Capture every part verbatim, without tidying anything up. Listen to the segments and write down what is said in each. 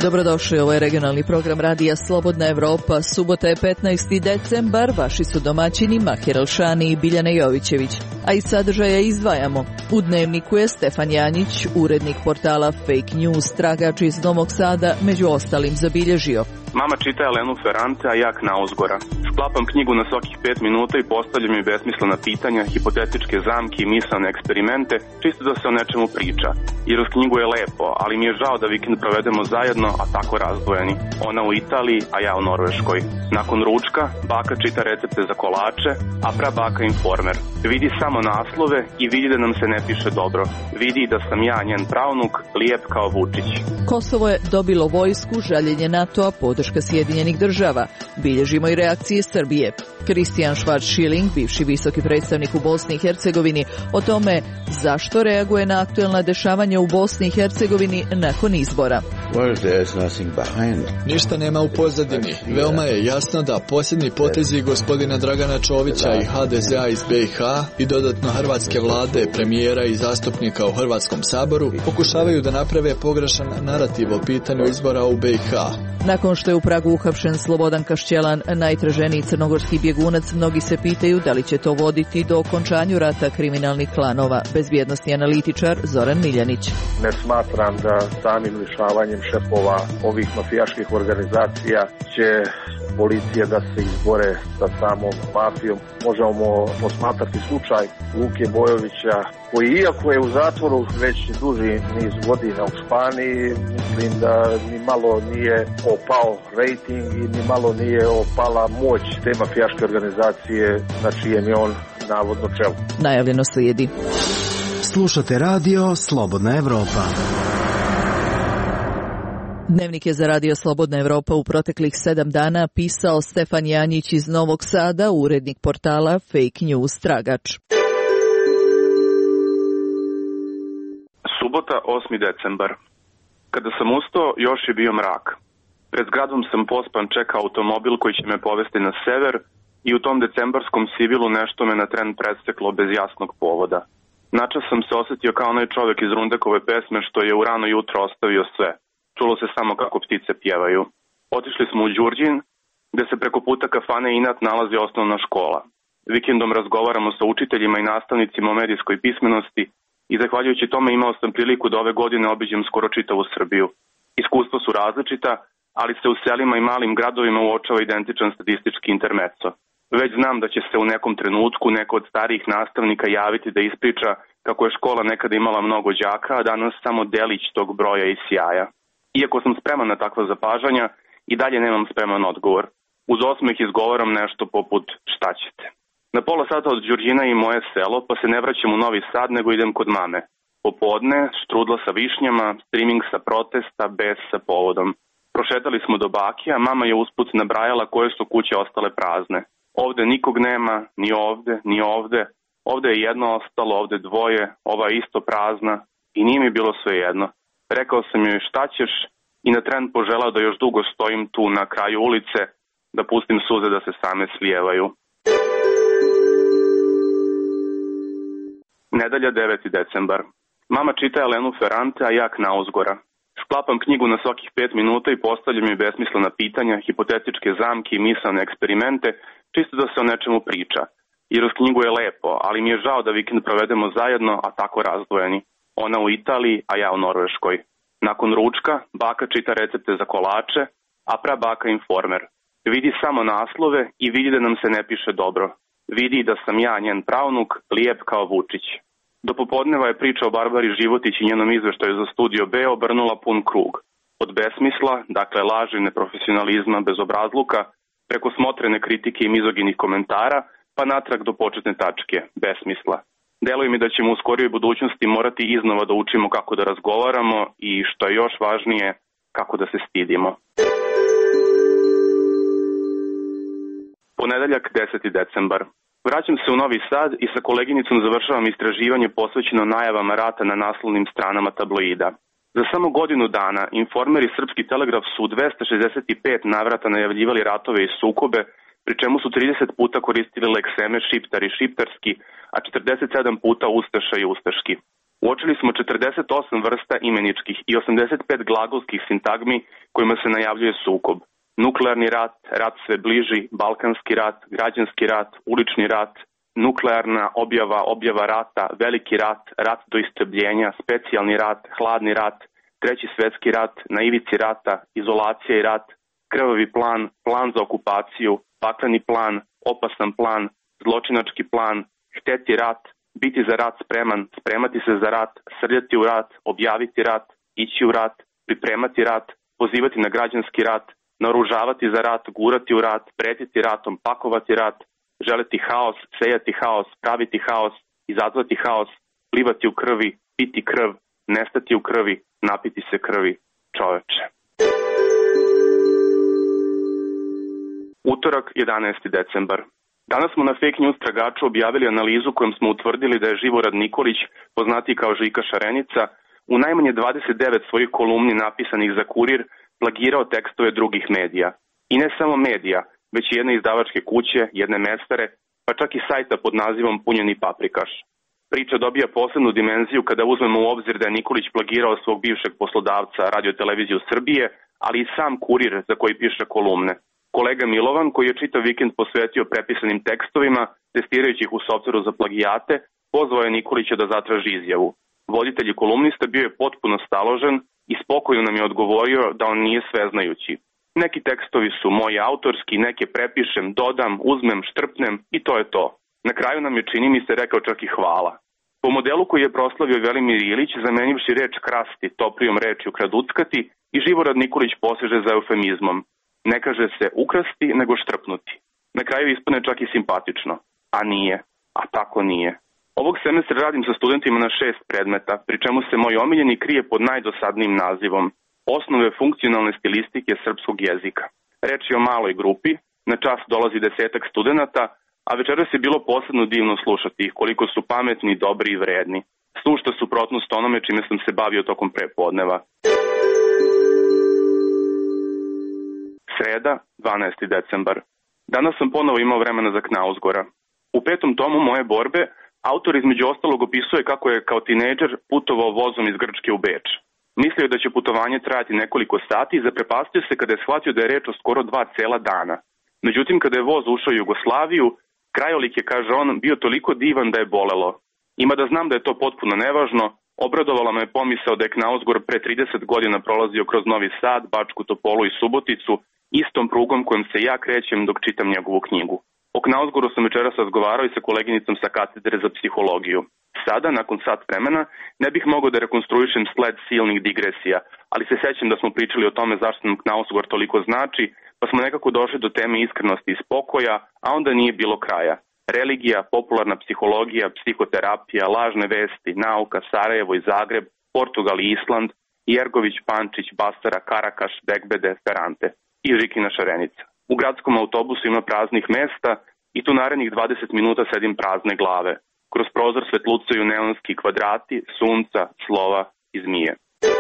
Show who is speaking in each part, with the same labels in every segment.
Speaker 1: Dobrodošli, ovo je regionalni program Radija Slobodna Evropa. Subota je petnaesti decembar, vaši su domaćini Mahir Alšani i Biljana Jovićević. A iz sadržaja izdvajamo. U Dnevniku je Stefan Janjić, urednik portala Fake News, tragač iz Novog Sada, među ostalim zabilježio.
Speaker 2: Mama čita Elenu Ferrante, a ja Knausgora. Sklapam knjigu na svakih pet minuta i postavljam mi besmislena pitanja, hipotetičke zamke i misaone eksperimente, čisto da se o nečemu priča. Jer uz knjigu je lepo, ali mi je žao da vikend provedemo zajedno, a tako razdvojeni. Ona u Italiji, a ja u Norveškoj. Nakon ručka, baka čita recepte za kolače, a prabaka informer. Vidi samo naslove i vidi da nam se ne piše dobro. Vidi da sam ja njen pravnuk, lijep kao Vučić.
Speaker 1: Kosovo je dobilo vojsku, žaljenje NATO-a, podrška Sjedinjenih država. Bilježimo i reakcije Srbije. Kristijan Švarc-Šiling, bivši visoki predstavnik u Bosni i Hercegovini, o tome zašto reaguje na aktuelna dešavanja u Bosni i Hercegovini nakon izbora.
Speaker 3: Ništa nema u pozadini. Veoma je jasno da posljednji potezi gospodina Dragana Čovića i ha de ze a iz be i ha i dodatno hrvatske vlade, premijera i zastupnika u Hrvatskom saboru pokušavaju da naprave pogrešan narativ o pitanju izbora u be i ha.
Speaker 1: Nakon što je u Pragu uhapšen Slobodan Kašćelan, najtraženiji crnogorski bjegunac, mnogi se pitaju da li će to voditi do okončanju rata kriminalnih klanova. Bezbjednosni analitičar Zoran Miljanić.
Speaker 4: Ne smatram da samim lišavanjem šefova ovih mafijaških organizacija će policije da se izbore sa samom mafijom. Možemo posmatrati slučaj Luke Bojovića, koji iako je u zatvoru već duži niz godina u Španiji, mislim da ni malo nije opao rating i ni malo nije opala moć te mafijaške organizacije na čijem je on navodno čelu.
Speaker 1: Najavljeno slijedi.
Speaker 5: Slušate radio Slobodna Evropa.
Speaker 1: Dnevnik je za Radio Slobodna Evropa u proteklih sedam dana pisao Stefan Janjić iz Novog Sada, urednik portala Fake News, tragač.
Speaker 2: Subota, osmi decembar. Kada sam ustao, još je bio mrak. Pred zgradom sam pospan čekao automobil koji će me povesti na sever i u tom decembarskom sivilu nešto me na tren presteklo bez jasnog povoda. Načas sam se osjetio kao onaj čovjek iz Rundekove pesme što je u rano jutro ostavio sve. Čulo se samo kako ptice pjevaju. Otišli smo u Đurđin, gde se preko puta kafane Inat nalazi osnovna škola. Vikendom razgovaramo sa učiteljima i nastavnicima o medijskoj pismenosti i zahvaljujući tome imao sam priliku da ove godine obiđem skoro čitavu Srbiju. Iskustva su različita, ali se u selima i malim gradovima uočava identičan statistički intermeco. Već znam da će se u nekom trenutku neko od starijih nastavnika javiti da ispriča kako je škola nekada imala mnogo đaka, a danas samo delić tog broja i sjaja. Iako sam spreman na takva zapažanja, i dalje nemam spreman odgovor. Uz osmeh izgovaram nešto poput šta ćete. Na pola sata od Đurđina i moje selo, pa se ne vraćam u Novi Sad, nego idem kod mame. Popodne, štrudla sa višnjama, streaming sa protesta, bes sa povodom. Prošetali smo do Bakija, mama je usput nabrajala koje su kuće ostale prazne. Ovde nikog nema, ni ovde, ni ovde. Ovde je jedno ostalo, ovde dvoje, ova je isto prazna i nije mi bilo sve jedno. Rekao sam joj šta ćeš i na tren poželao da još dugo stojim tu na kraju ulice, da pustim suze da se same slijevaju. Nedelja, deveti decembar. Mama čita Elenu Ferrante, a ja Knausgora. Sklapam knjigu na svakih pet minuta i postavljam mi besmislena pitanja, hipotetičke zamke i misaone eksperimente, čisto da se o nečemu priča. Jer uz knjigu je lepo, ali mi je žao da vikend provedemo zajedno, a tako razdvojeni. Ona u Italiji, a ja u Norveškoj. Nakon ručka, baka čita recepte za kolače, a prabaka informer. Vidi samo naslove i vidi da nam se ne piše dobro. Vidi da sam ja njen pravnuk, lijep kao Vučić. Do popodneva je priča o Barbari Životić i njenom izveštaju za Studio B obrnula pun krug. Od besmisla, dakle laži, neprofesionalizma, bezobrazluka, preko smotrene kritike i mizoginih komentara, pa natrag do početne tačke, besmisla. Deluje mi da ćemo u skorijoj budućnosti morati iznova da učimo kako da razgovaramo i, što je još važnije, kako da se stidimo. Ponedeljak, deseti decembar. Vraćam se u Novi Sad i sa koleginicom završavam istraživanje posvećeno najavama rata na naslovnim stranama tabloida. Za samo godinu dana Informer i Srpski telegraf su u dvesta šezdeset pet navrata najavljivali ratove i sukobe, pri čemu su trideset puta koristili lekseme šiptar i šiptarski, a četrdeset sedam puta ustaša i ustaški. Uočili smo četrdeset osam vrsta imeničkih i osamdeset pet glagolskih sintagmi kojima se najavljuje sukob. Nuklearni rat, rat sve bliži, balkanski rat, građanski rat, ulični rat, nuklearna objava, objava rata, veliki rat, rat do istrebljenja, specijalni rat, hladni rat, treći svetski rat, na ivici rata, izolacija i rat, krvavi plan, plan za okupaciju, pakleni plan, opasan plan, zločinački plan, hteti rat, biti za rat spreman, spremati se za rat, srljati u rat, objaviti rat, ići u rat, pripremati rat, pozivati na građanski rat, naoružavati za rat, gurati u rat, pretiti ratom, pakovati rat, želeti haos, sejati haos, praviti haos, izazvati haos, plivati u krvi, piti krv, nestati u krvi, napiti se krvi, čoveče. Utorak, jedanaesti decembar. Danas smo na fake news tragaču objavili analizu kojom smo utvrdili da je Živorad Nikolić, poznatiji kao Žika Šarenica, u najmanje dvadeset devet svojih kolumni napisanih za Kurir plagirao tekstove drugih medija. I ne samo medija, već i jedne izdavačke kuće, jedne mestare, pa čak i sajta pod nazivom Punjeni paprikaš. Priča dobija posebnu dimenziju kada uzmemo u obzir da je Nikolić plagirao svog bivšeg poslodavca Radio-televiziju Srbije, ali i sam Kurir za koji piše kolumne. Kolega Milovan, koji je čitav vikend posvetio prepisanim tekstovima, testirajući ih u softveru za plagijate, pozvao je Nikolića da zatraži izjavu. Voditelj i kolumnista bio je potpuno staložen i spokojno nam je odgovorio da on nije sveznajući. Neki tekstovi su moji autorski, neke prepišem, dodam, uzmem, štrpnem i to je to. Na kraju nam je, čini mi se, rekao čak i hvala. Po modelu koji je proslavio Velimir Ilić, zamenivši reč krasti toplijom rečju kraduckati, i Živorad Nikolić poseže za eufemizmom. Ne kaže se ukrasti, nego štrpnuti. Na kraju ispane čak i simpatično. A nije. A tako nije. Ovog semestra radim sa studentima na šest predmeta, pri čemu se moj omiljeni krije pod najdosadnijim nazivom Osnove funkcionalne stilistike srpskog jezika. Reč je o maloj grupi, na čas dolazi desetak studenata, a večeras je bilo posebno divno slušati ih, koliko su pametni, dobri i vredni. Sušta suprotnost onome čime sam se bavio tokom prepodneva. Sreda, dvanaesti decembar. Danas sam ponovo imao vremena za Knausgora. U petom tomu Moje borbe autor između ostalog opisuje kako je kao tinejdžer putovao vozom iz Grčke u Beč. Mislio je da će putovanje trajati nekoliko sati i zaprepastio se kada je shvatio da je reč o skoro dva cela dana. Međutim, kada je voz ušao u Jugoslaviju, krajolik je, kaže on, bio toliko divan da je bolelo. Ima da znam da je to potpuno nevažno, obradovala me pomisao da je Knausgor pre trideset godina prolazio kroz Novi Sad, Bačku Topolu i Suboticu, istom prugom kojom se ja krećem dok čitam njegovu knjigu. O Knausgoru sam večeras razgovarao i sa koleginicom sa katedre za psihologiju. Sada, nakon sat vremena, ne bih mogao da rekonstruišem sled silnih digresija, ali se sećam da smo pričali o tome zašto nam Knausgor toliko znači, pa smo nekako došli do teme iskrenosti i spokoja, a onda nije bilo kraja. Religija, popularna psihologija, psihoterapija, lažne vesti, nauka, Sarajevo i Zagreb, Portugal i Island, Jergović, Pančić, Basara, Karakaš, Bekbede, Ferrante i Žikina Šarenica. U gradskom autobusu ima praznih mesta i tu narednih dvadeset minuta sedim prazne glave. Kroz prozor svetlucaju neonski kvadrati, sunca, slova i zmije.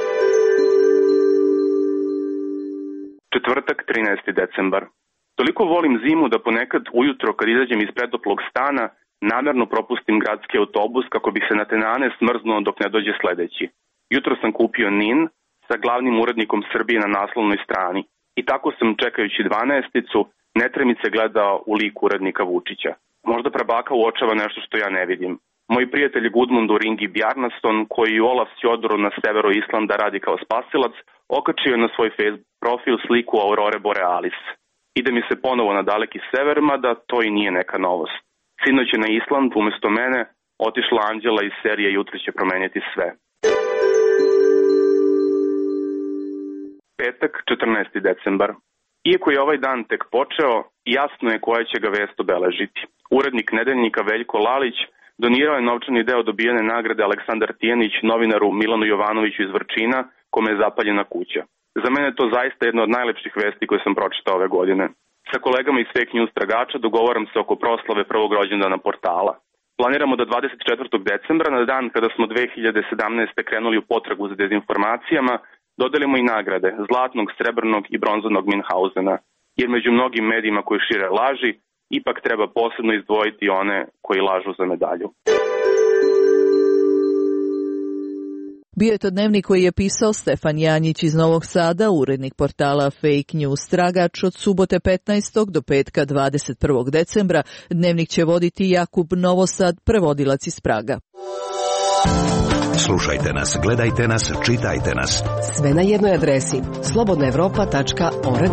Speaker 2: Četvrtak, trinaesti decembar. Toliko volim zimu da ponekad ujutro kad izađem iz predoplog stana namerno propustim gradski autobus kako bih se na tenane smrznuo dok ne dođe sledeći. Jutro sam kupio Nin sa glavnim urednikom Srbije na naslovnoj strani. I tako sam, čekajući dvanaesticu, netremice gledao u lik urednika Vučića. Možda prabaka uočava nešto što ja ne vidim. Moji prijatelji Gudmundur Ingi Bjarnason, koji u Olaf Sjodoru na severu Islanda radi kao spasilac, okačio je na svoj Facebook profil sliku Aurore Borealis. Ide mi se ponovo na daleki sever, mada to i nije neka novost. Sinoć je na Island, umesto mene, otišla Anđela iz serije Jutro će promeniti sve. Petak, četrnaesti decembar. Iako je ovaj dan tek počeo, jasno je koja će ga vest obeležiti. Urednik Nedeljnika Veljko Lalić donirao je novčani deo dobijene nagrade Aleksandar Tijanić novinaru Milanu Jovanoviću iz Vrčina, kome je zapaljena kuća. Za mene je to zaista jedna od najlepših vesti koje sam pročitao ove godine. Sa kolegama iz fake news tragača dogovaram se oko proslave prvog rođendana portala. Planiramo da dvadeset četvrtog decembra, na dan kada smo dve hiljade sedamnaeste. krenuli u potragu za dezinformacijama, dodelimo i nagrade zlatnog, srebrnog i bronzanog Minhausena, jer među mnogim medijima koji šire laži, ipak treba posebno izdvojiti one koji lažu za medalju.
Speaker 1: Bio je to dnevnik koji je pisao Stefan Janjić iz Novog Sada, urednik portala Fake News Tragač. Od subote petnaestog do petka dvadeset prvog decembra dnevnik će voditi Jakub Novosad, prevodilac iz Praga.
Speaker 6: Slušajte nas, gledajte nas, čitajte nas.
Speaker 7: Sve na jednoj adresi slobodna evropa tačka org.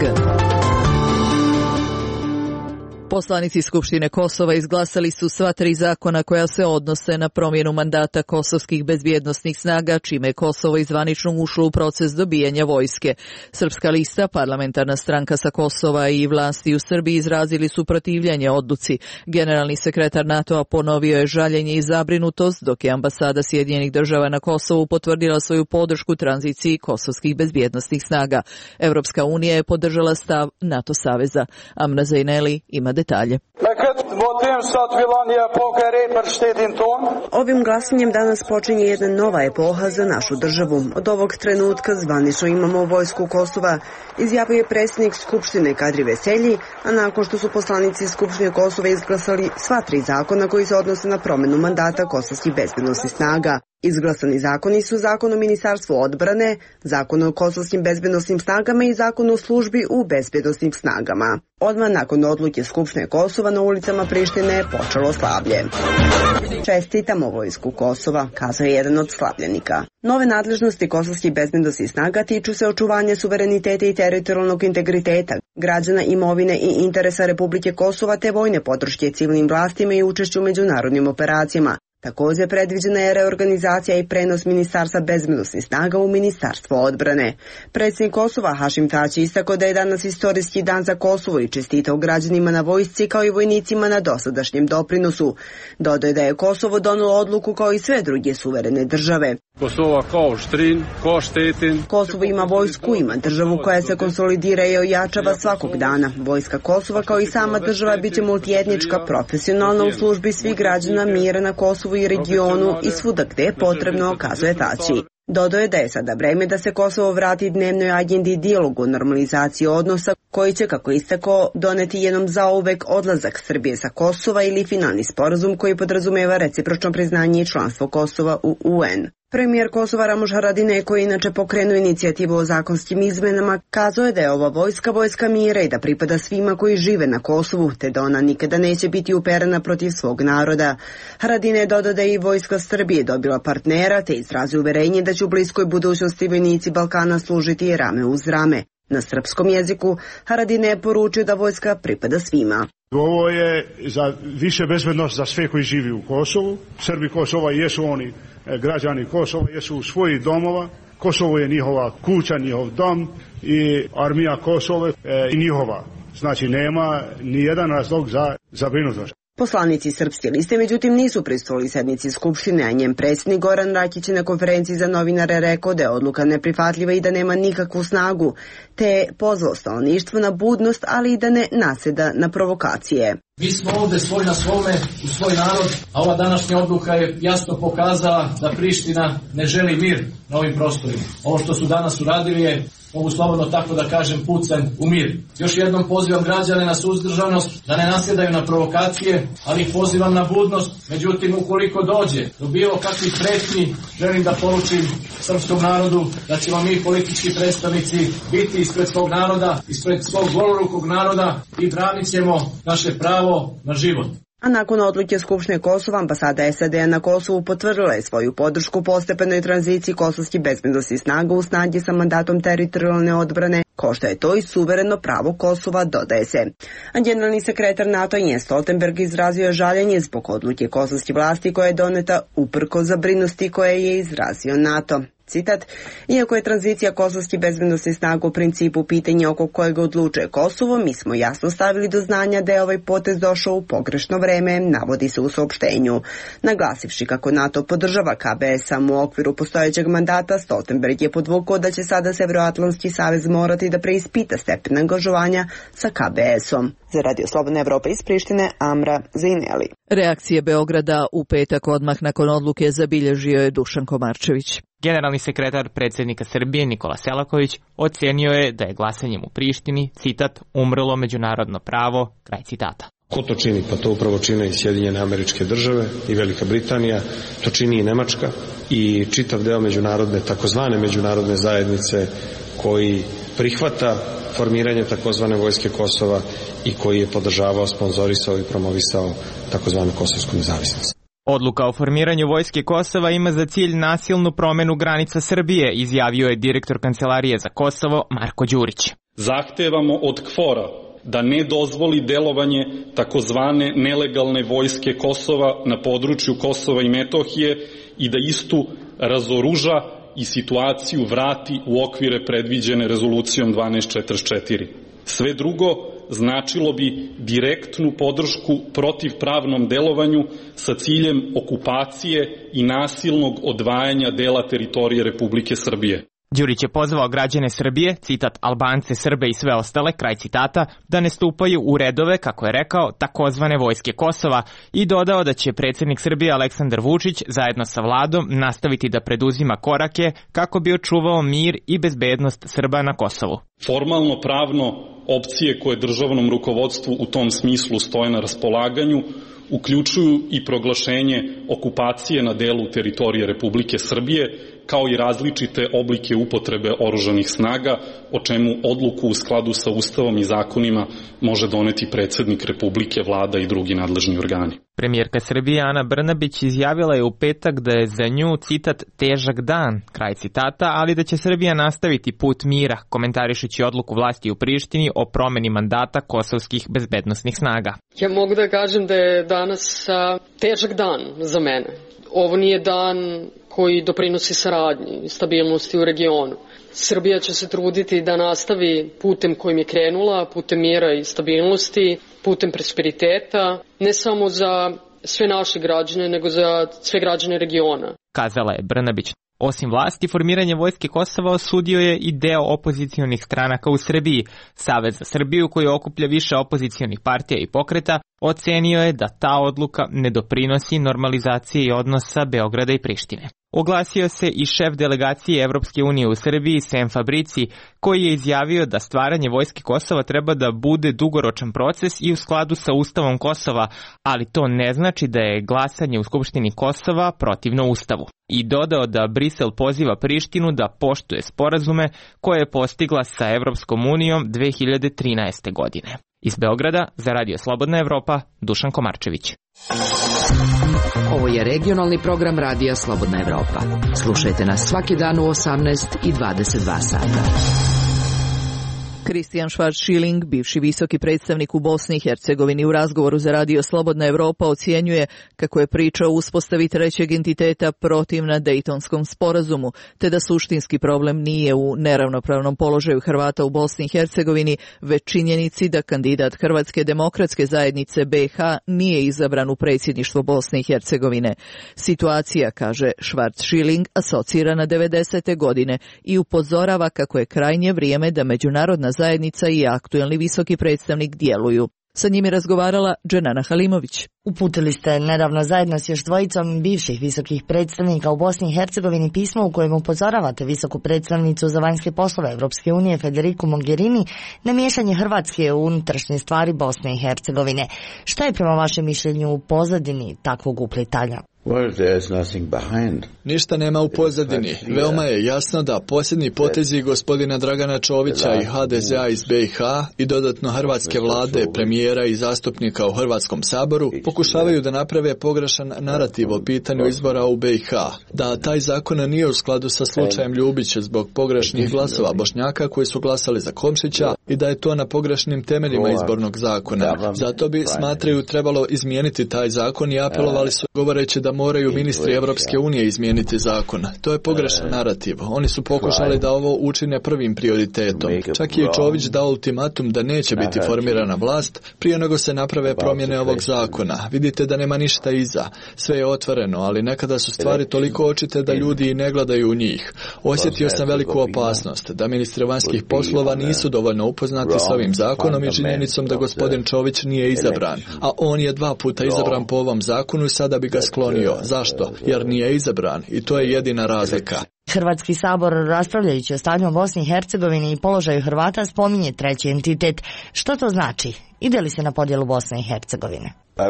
Speaker 1: Poslanici Skupštine Kosova izglasali su sva tri zakona koja se odnose na promjenu mandata kosovskih bezbjednosnih snaga, čime je Kosovo izvanično ušlo u proces dobijanja vojske. Srpska lista, parlamentarna stranka sa Kosova i vlasti u Srbiji izrazili su protivljenje odluci. Generalni sekretar NATO-a ponovio je žaljenje i zabrinutost, dok je ambasada Sjedinjenih država na Kosovu potvrdila svoju podršku tranziciji kosovskih bezbjednosnih snaga. Evropska unija je podržala stav NATO saveza. Amna Zaineli ima detalje.
Speaker 8: Ovim glasanjem danas počinje jedna nova epoha za našu državu. Od ovog trenutka zvanično imamo vojsku Kosova, izjavio je predsjednik Skupštine Kadri Veselji, a nakon što su poslanici Skupštine Kosova izglasali sva tri zakona koji se odnose na promjenu mandata kosovskih bezbednosnih snaga. Izglasani zakoni su Zakon o Ministarstvu odbrane, Zakon o kosovskim bezbednosnim snagama i Zakon o službi u bezbednosnim snagama. Odmah nakon odluke Skupštine Kosova na ulicama Prištine je počelo slavlje. Čestitamo vojsku Kosova, kazao je jedan od slavljenika. Nove nadležnosti kosovskih bezbednosnih snaga tiču se očuvanja suvereniteta i teritorijalnog integriteta, građana, imovine i interesa Republike Kosova te vojne podrške civilnim vlastima i učešću u međunarodnim operacijama. Također predviđena je reorganizacija i prenos Ministarstva bezbednosnih snaga u Ministarstvo odbrane. Predsjednik Kosova Hašim Tači istakao da je danas istorijski dan za Kosovo i čestitao građanima na vojsci kao i vojnicima na dosadašnjem doprinosu. Dodao je da je Kosovo donelo odluku kao i sve druge suverene države.
Speaker 9: Kosova kao štrin, kao štetin.
Speaker 8: Kosovo ima vojsku, ima državu koja se konsolidira i ojačava svakog dana. Vojska Kosova kao i sama država biće multietnička, profesionalna u službi svih građana mira na Kosovu i regionu i svuda gde je potrebno, kazuje Tači. Dodao je da je sada vreme da se Kosovo vrati dnevnoj agendi dijalogu o normalizaciji odnosa koji će, kako istakao, doneti jednom zauvek odlazak Srbije sa Kosova ili finalni sporazum koji podrazumeva recipročno priznanje i članstvo Kosova u U N. Premijer Kosova Ramuš Haradinaj, koji inače pokrenuo inicijativu o zakonskim izmenama, kazao je da je ova vojska vojska mira i da pripada svima koji žive na Kosovu, te da ona nikada neće biti uperena protiv svog naroda. Haradinaj je dodao da je i vojska Srbije dobila partnera, te izrazio uverenje da će u bliskoj budućnosti vojnici Balkana služiti rame uz rame. Na srpskom jeziku Haradinaj je poručio da vojska pripada svima.
Speaker 10: Ovo je za više bezbednost za sve koji živi u Kosovu. Srbi Kosova jesu oni građani Kosova, jesu u svojih domova. Kosovo je njihova kuća, njihov dom i armija Kosova i njihova. Znači nema ni jedan razlog za zabrinutost.
Speaker 8: Poslanici Srpske liste međutim nisu prisustvovali sednici Skupštine, a njen predsjednik Goran Rakić je na konferenciji za novinare rekao da je odluka neprihvatljiva i da nema nikakvu snagu, te je pozvao stanovništvo na budnost, ali i da ne naseda na provokacije.
Speaker 11: Mi smo ovdje svoj na svome, u svoj narod, a ova današnja odluka je jasno pokazala da Priština ne želi mir na ovim prostorima. Ovo što su danas uradili je, mogu slobodno tako da kažem, pucanj u mir. Još jednom pozivam građane na suzdržanost, da ne nasjedaju na provokacije, ali ih pozivam na budnost. Međutim, ukoliko dođe do bilo kakvih pretnji, želim da poručim srpskom narodu da ćemo mi politički predstavnici biti ispred svog naroda, ispred svog golorukog naroda i branit ćemo naše pravo na život.
Speaker 8: A nakon odluke Skupštine Kosova, ambasada S A D-a na Kosovu potvrdila je svoju podršku postepenoj tranziciji kosovskih bezbednosnih snaga u snagi sa mandatom teritorijalne odbrane, kao što je to i suvereno pravo Kosova, dodaje se. A generalni sekretar NATO Jens Stoltenberg izrazio žaljenje zbog odluke kosovskih vlasti koja je doneta uprkos zabrinutosti koje je izrazio NATO. Citat, iako je tranzicija kosovskih bezbednosnih snaga u principu pitanje oko kojeg odlučuje Kosovo, mi smo jasno stavili do znanja da je ovaj potez došao u pogrešno vreme, navodi se u saopštenju. Naglasivši kako NATO podržava K B S samo u okviru postojećeg mandata, Stoltenberg je podvukao da će sada Severoatlantski savez morati da preispita stepen angažovanja sa K B S-om. Za Radio Slobodna Evropa iz Prištine, Amra Zaineli.
Speaker 1: Reakcije Beograda u petak odmah nakon odluke zabilježio je Dušan Komarčević.
Speaker 12: Generalni sekretar predsjednika Srbije Nikola Selaković ocenio je da je glasanjem u Prištini, citat, umrlo međunarodno pravo, kraj citata.
Speaker 13: Ko to čini? Pa to upravo čine i Sjedinjene Američke Države i Velika Britanija, to čini i Nemačka i čitav deo međunarodne, takozvane međunarodne zajednice koji prihvata formiranje takozvane vojske Kosova i koji je podržavao, sponzorisao i promovisao takozvanu kosovsku nezavisnost.
Speaker 12: Odluka o formiranju vojske Kosova ima za cilj nasilnu promenu granica Srbije, izjavio je direktor Kancelarije za Kosovo Marko Đurić.
Speaker 14: Zahtevamo od KFOR-a da ne dozvoli delovanje takozvane nelegalne vojske Kosova na području Kosova i Metohije i da istu razoruža i situaciju vrati u okvire predviđene rezolucijom dvanaest četrdeset četiri. Sve drugo značilo bi direktnu podršku protivpravnom delovanju sa ciljem okupacije i nasilnog odvajanja dela teritorije Republike Srbije.
Speaker 12: Đurić je pozvao građane Srbije, citat Albance, Srbe i sve ostale, kraj citata, da ne stupaju u redove, kako je rekao, takozvane vojske Kosova i dodao da će predsjednik Srbije Aleksandar Vučić zajedno sa vladom nastaviti da preduzima korake kako bi očuvao mir i bezbednost Srba na Kosovu.
Speaker 14: Formalno pravno opcije koje državnom rukovodstvu u tom smislu stoje na raspolaganju uključuju i proglašenje okupacije na delu teritorije Republike Srbije, kao i različite oblike upotrebe oružanih snaga, o čemu odluku u skladu sa Ustavom i zakonima može doneti predsjednik Republike, vlada i drugi nadležni organi.
Speaker 12: Premijerka Srbije Ana Brnabić izjavila je u petak da je za nju, citat, težak dan, kraj citata, ali da će Srbija nastaviti put mira, komentarišući odluku vlasti u Prištini o promeni mandata kosovskih bezbednosnih snaga.
Speaker 15: Ja mogu da kažem da je danas a, težak dan za mene. Ovo nije dan koji doprinosi saradnji i stabilnosti u regionu. Srbija će se truditi da nastavi putem kojim je krenula, putem mira i stabilnosti, putem prosperiteta, ne samo za sve naše građane, nego za sve građane regiona.
Speaker 12: Kazala je Brnabić. Osim vlasti, formiranje vojske Kosova osudio je i deo opozicionih stranaka u Srbiji. Savez za Srbiju, koji okuplja više opozicionih partija i pokreta, ocenio je da ta odluka ne doprinosi normalizaciji odnosa Beograda i Prištine. Oglasio se i šef delegacije Evropske unije u Srbiji, Sem Fabrici, koji je izjavio da stvaranje vojske Kosova treba da bude dugoročan proces i u skladu sa Ustavom Kosova, ali to ne znači da je glasanje u Skupštini Kosova protivno Ustavu. I dodao da Brisel poziva Prištinu da poštuje sporazume koje je postigla sa Evropskom unijom dve hiljade trinaeste. godine. Iz Beograda za Radio Slobodna Evropa, Dušan Komarčević.
Speaker 7: Ovo je regionalni program Radija Slobodna Evropa. Slušajte nas svaki dan u osamnaest i dvadeset dva sata.
Speaker 1: Kristijan Schwarz-Schilling, bivši visoki predstavnik u Bosni i Hercegovini, u razgovoru za Radio Slobodna Evropa ocjenjuje kako je priča o uspostavi trećeg entiteta protivna Dejtonskom sporazumu, te da suštinski problem nije u neravnopravnom položaju Hrvata u Bosni i Hercegovini, već činjenici da kandidat Hrvatske demokratske zajednice B iH nije izabran u predsjedništvo Bosne i Hercegovine. Situacija, kaže Schwarz-Schilling, asocira na devedesete. godine i upozorava kako je krajnje vrijeme da međunarodna zajednica i aktuelni visoki predstavnik djeluju. Sa njim je razgovarala Dženana Halimović.
Speaker 16: Uputili ste nedavno zajedno s još dvojicom bivših visokih predstavnika u Bosni i Hercegovini pismo u kojem upozoravate visoku predstavnicu za vanjske poslove Evropske unije Federiku Mogherini na miješanje Hrvatske u unutrašnje stvari Bosne i Hercegovine. Šta je prema vašem mišljenju u pozadini takvog uplitanja?
Speaker 3: Ništa nema u pozadini. Veoma je jasno da posljednji potezi gospodina Dragana Čovića i ha de ze a iz B iH i dodatno hrvatske vlade, premijera i zastupnika u Hrvatskom saboru pokušavaju da naprave pogrešan narativ o pitanju izbora u B iH. Da taj zakon nije u skladu sa slučajem Ljubić zbog pogrešnih glasova Bošnjaka koji su glasali za Komšića i da je to na pogrešnim temeljima izbornog zakona. Zato bi, smatraju, trebalo izmijeniti taj zakon i apelovali su govoreći da moraju ministri Evropske unije izmijeniti zakon. To je pogrešan narativ. Oni su pokušali da ovo učine prvim prioritetom. Čak je Čović dao ultimatum da neće biti formirana vlast prije nego se naprave promjene ovog zakona. Vidite da nema ništa iza. Sve je otvoreno, ali nekada su stvari toliko očite da ljudi i ne gledaju u njih. Osjetio sam veliku opasnost da ministri vanjskih poslova nisu dovoljno upoznati s ovim zakonom i činjenicom da gospodin Čović nije izabran. A on je dva puta izabran po ovom zakonu i sada bi ga sklonio. Zašto? Jer nije izabran i to je jedina razlika.
Speaker 16: Hrvatski sabor, raspravljajući o stanju u Bosni i Hercegovini i položaju Hrvata, spominje treći entitet. Što to znači? ide li se na podjelu Bosne i Hercegovine?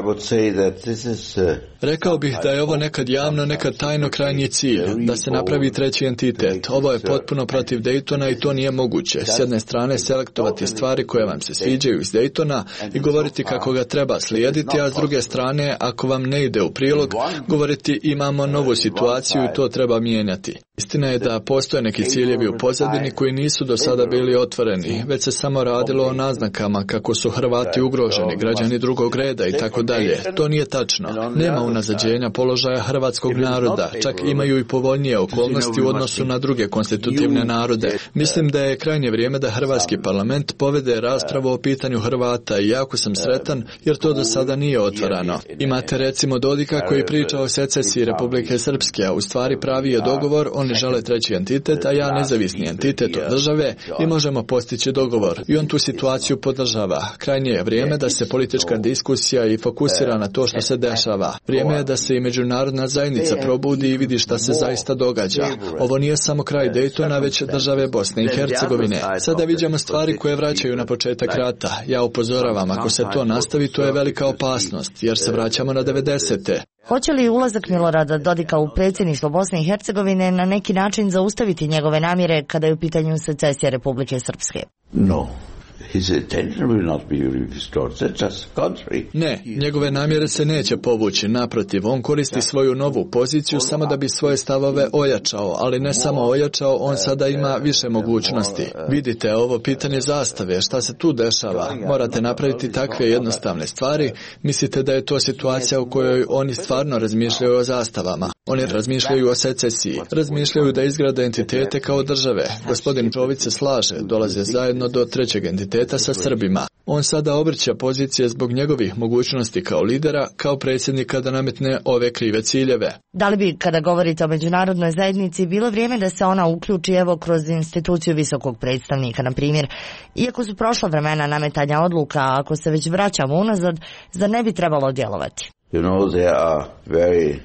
Speaker 3: Rekao bih da je ovo nekad javno, nekad tajno krajnji cilj, da se napravi treći entitet. Ovo je potpuno protiv Daytona i to nije moguće. S jedne strane selektovati stvari koje vam se sviđaju iz Daytona i govoriti kako ga treba slijediti, a s druge strane, ako vam ne ide u prilog, govoriti imamo novu situaciju i to treba mijenjati. Istina je da postoje neki ciljevi u pozadini koji nisu do sada bili otvoreni, već se samo radilo o naznakama kako su Hrvati ugroženi, građani drugog reda i tako dalje. To nije tačno. Nema unazađenja položaja hrvatskog naroda, čak imaju i povoljnije okolnosti u odnosu na druge konstitutivne narode. Mislim da je krajnje vrijeme da hrvatski parlament povede raspravu o pitanju Hrvata i jako sam sretan jer to do sada nije otvoreno. Imate recimo Dodika koji priča o secesiji Republike Srpske, a u stvari pravi je dogovor, oni žele treći entitet, a ja nezavisni entitet od države i možemo postići dogovor. I on tu situaciju podržava. Krajnje je vrijeme da se politička diskusija i fokusira na to što se dešava. Vrijeme je da se i međunarodna zajednica probudi i vidi šta se zaista događa. Ovo nije samo kraj Daytona, već države Bosne i Hercegovine. Sada vidimo stvari koje vraćaju na početak rata. Ja upozoravam, ako se to nastavi, to je velika opasnost, jer se vraćamo na devedesete.
Speaker 16: Hoće li ulazak Milorada Dodika u predsjedništvo Bosne i Hercegovine na neki način zaustaviti njegove namjere kada je u pitanju secesija Republike Srpske?
Speaker 17: No.
Speaker 3: Ne, njegove namjere se neće povući, naprotiv, on koristi svoju novu poziciju samo da bi svoje stavove ojačao, ali ne samo ojačao, on sada ima više mogućnosti. Vidite, ovo pitanje zastave, šta se tu dešava? Morate napraviti takve jednostavne stvari, mislite da je to situacija u kojoj oni stvarno razmišljaju o zastavama. Oni razmišljaju o secesiji, razmišljaju da izgrade entitete kao države. Gospodin Čović se slaže, dolaze zajedno do trećeg entiteta sa Srbima. On sada obrća pozicije zbog njegovih mogućnosti kao lidera, kao predsjednika da nametne ove krive ciljeve.
Speaker 16: Da li bi, kada govorite o međunarodnoj zajednici, bilo vrijeme da se ona uključi evo kroz instituciju visokog predstavnika, na primjer? Iako su prošla vremena nametanja odluka, ako se već vraćamo unazad, zar ne bi trebalo djelovati?
Speaker 17: You know, there are very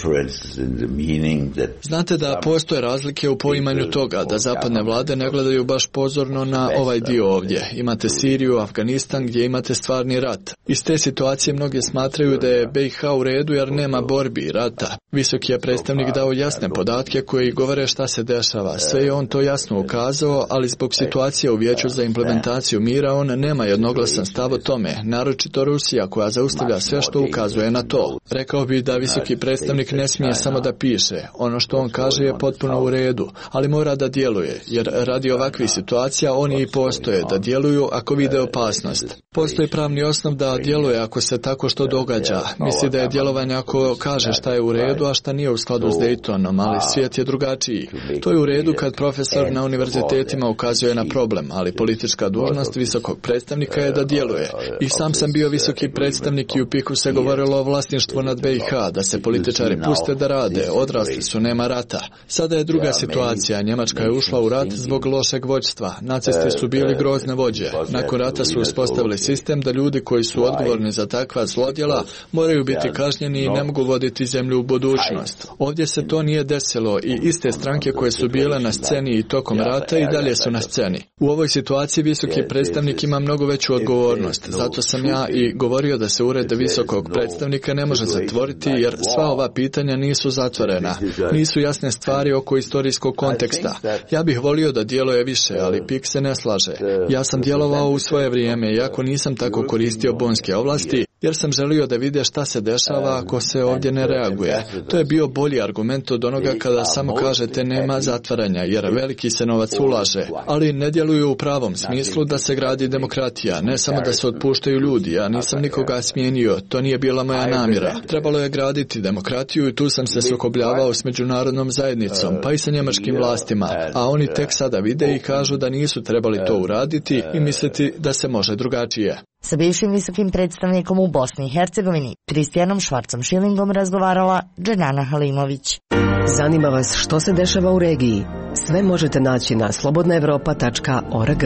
Speaker 3: Znate da postoje razlike u poimanju toga, da zapadne vlade ne gledaju baš pozorno na ovaj dio ovdje. Imate Siriju, Afganistan gdje imate stvarni rat. Iz te situacije mnogi smatraju da je B i H u redu jer nema borbi i rata. Visoki je predstavnik dao jasne podatke koji govore šta se dešava. Sve je on to jasno ukazao, ali zbog situacije u Vijeću za implementaciju mira on nema jednoglasan stav o tome, naročito Rusija koja zaustavlja sve što ukazuje na to. Rekao bi da visoki predstavnik Predstavnik ne smije samo da piše. Ono što on kaže je potpuno u redu, ali mora da djeluje, jer radi ovakvih situacija oni i postoje, da djeluju ako vide opasnost. Postoji pravni osnov da djeluje ako se tako što događa. Misli da je djelovanje ako kaže šta je u redu, a šta nije u skladu s Daytonom, ali svijet je drugačiji. To je u redu kad profesor na univerzitetima ukazuje na problem, ali politička dužnost visokog predstavnika je da djeluje. I sam sam bio visoki predstavnik i u piku se govorilo o vlasništvu nad B i H, da se političari puste da rade, odrasli su, nema rata. Sada je druga situacija, Njemačka je ušla u rat zbog lošeg vođstva. Nacisti su bili grozne vođe. Nakon rata su uspostavili sistem da ljudi koji su odgovorni za takva zlodjela moraju biti kažnjeni i ne mogu voditi zemlju u budućnost. Ovdje se to nije desilo i iste stranke koje su bile na sceni i tokom rata i dalje su na sceni. U ovoj situaciji visoki predstavnik ima mnogo veću odgovornost. Zato sam ja i govorio da se ured visokog predstavnika ne može zatvoriti jer sva ova pitanja nisu zatvorena. Nisu jasne stvari oko istorijskog konteksta. Ja bih volio da djeluje više, ali Pik se ne slaže. Ja sam djelovao u svoje vrijeme, iako nisam tako koristio bonske ovlasti, jer sam želio da vide šta se dešava ako se ovdje ne reaguje. To je bio bolji argument od onoga kada samo kažete nema zatvaranja, jer veliki se novac ulaže, ali ne djeluju u pravom smislu da se gradi demokratija, ne samo da se otpuštaju ljudi. Ja nisam nikoga smijenio, to nije bila moja namjera. Trebalo je graditi demokratiju i tu sam se sukobljavao s međunarodnom zajednicom, pa i sa njemačkim vlastima, a oni tek sada vide i kažu da nisu trebali to uraditi i misliti da se može drugačije.
Speaker 16: Sa bivšim visokim predstavnikom u Bosni i Hercegovini, Kristijanom Švarcom Šilingom, razgovarala Dženana Halimović.
Speaker 18: Zanima vas što se dešava u regiji? Sve možete naći na slobodna evropa tačka org.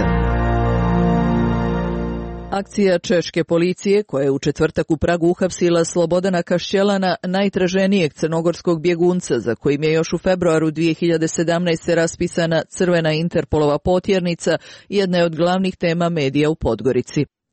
Speaker 1: Akcija češke policije, koja je u četvrtak u Pragu uhapsila Slobodana Kašćelana, najtraženijeg crnogorskog bjegunca, za kojim je još u februaru dvije hiljade sedamnaeste. raspisana crvena Interpolova potjernica, jedna je od glavnih tema medija u Podgorici.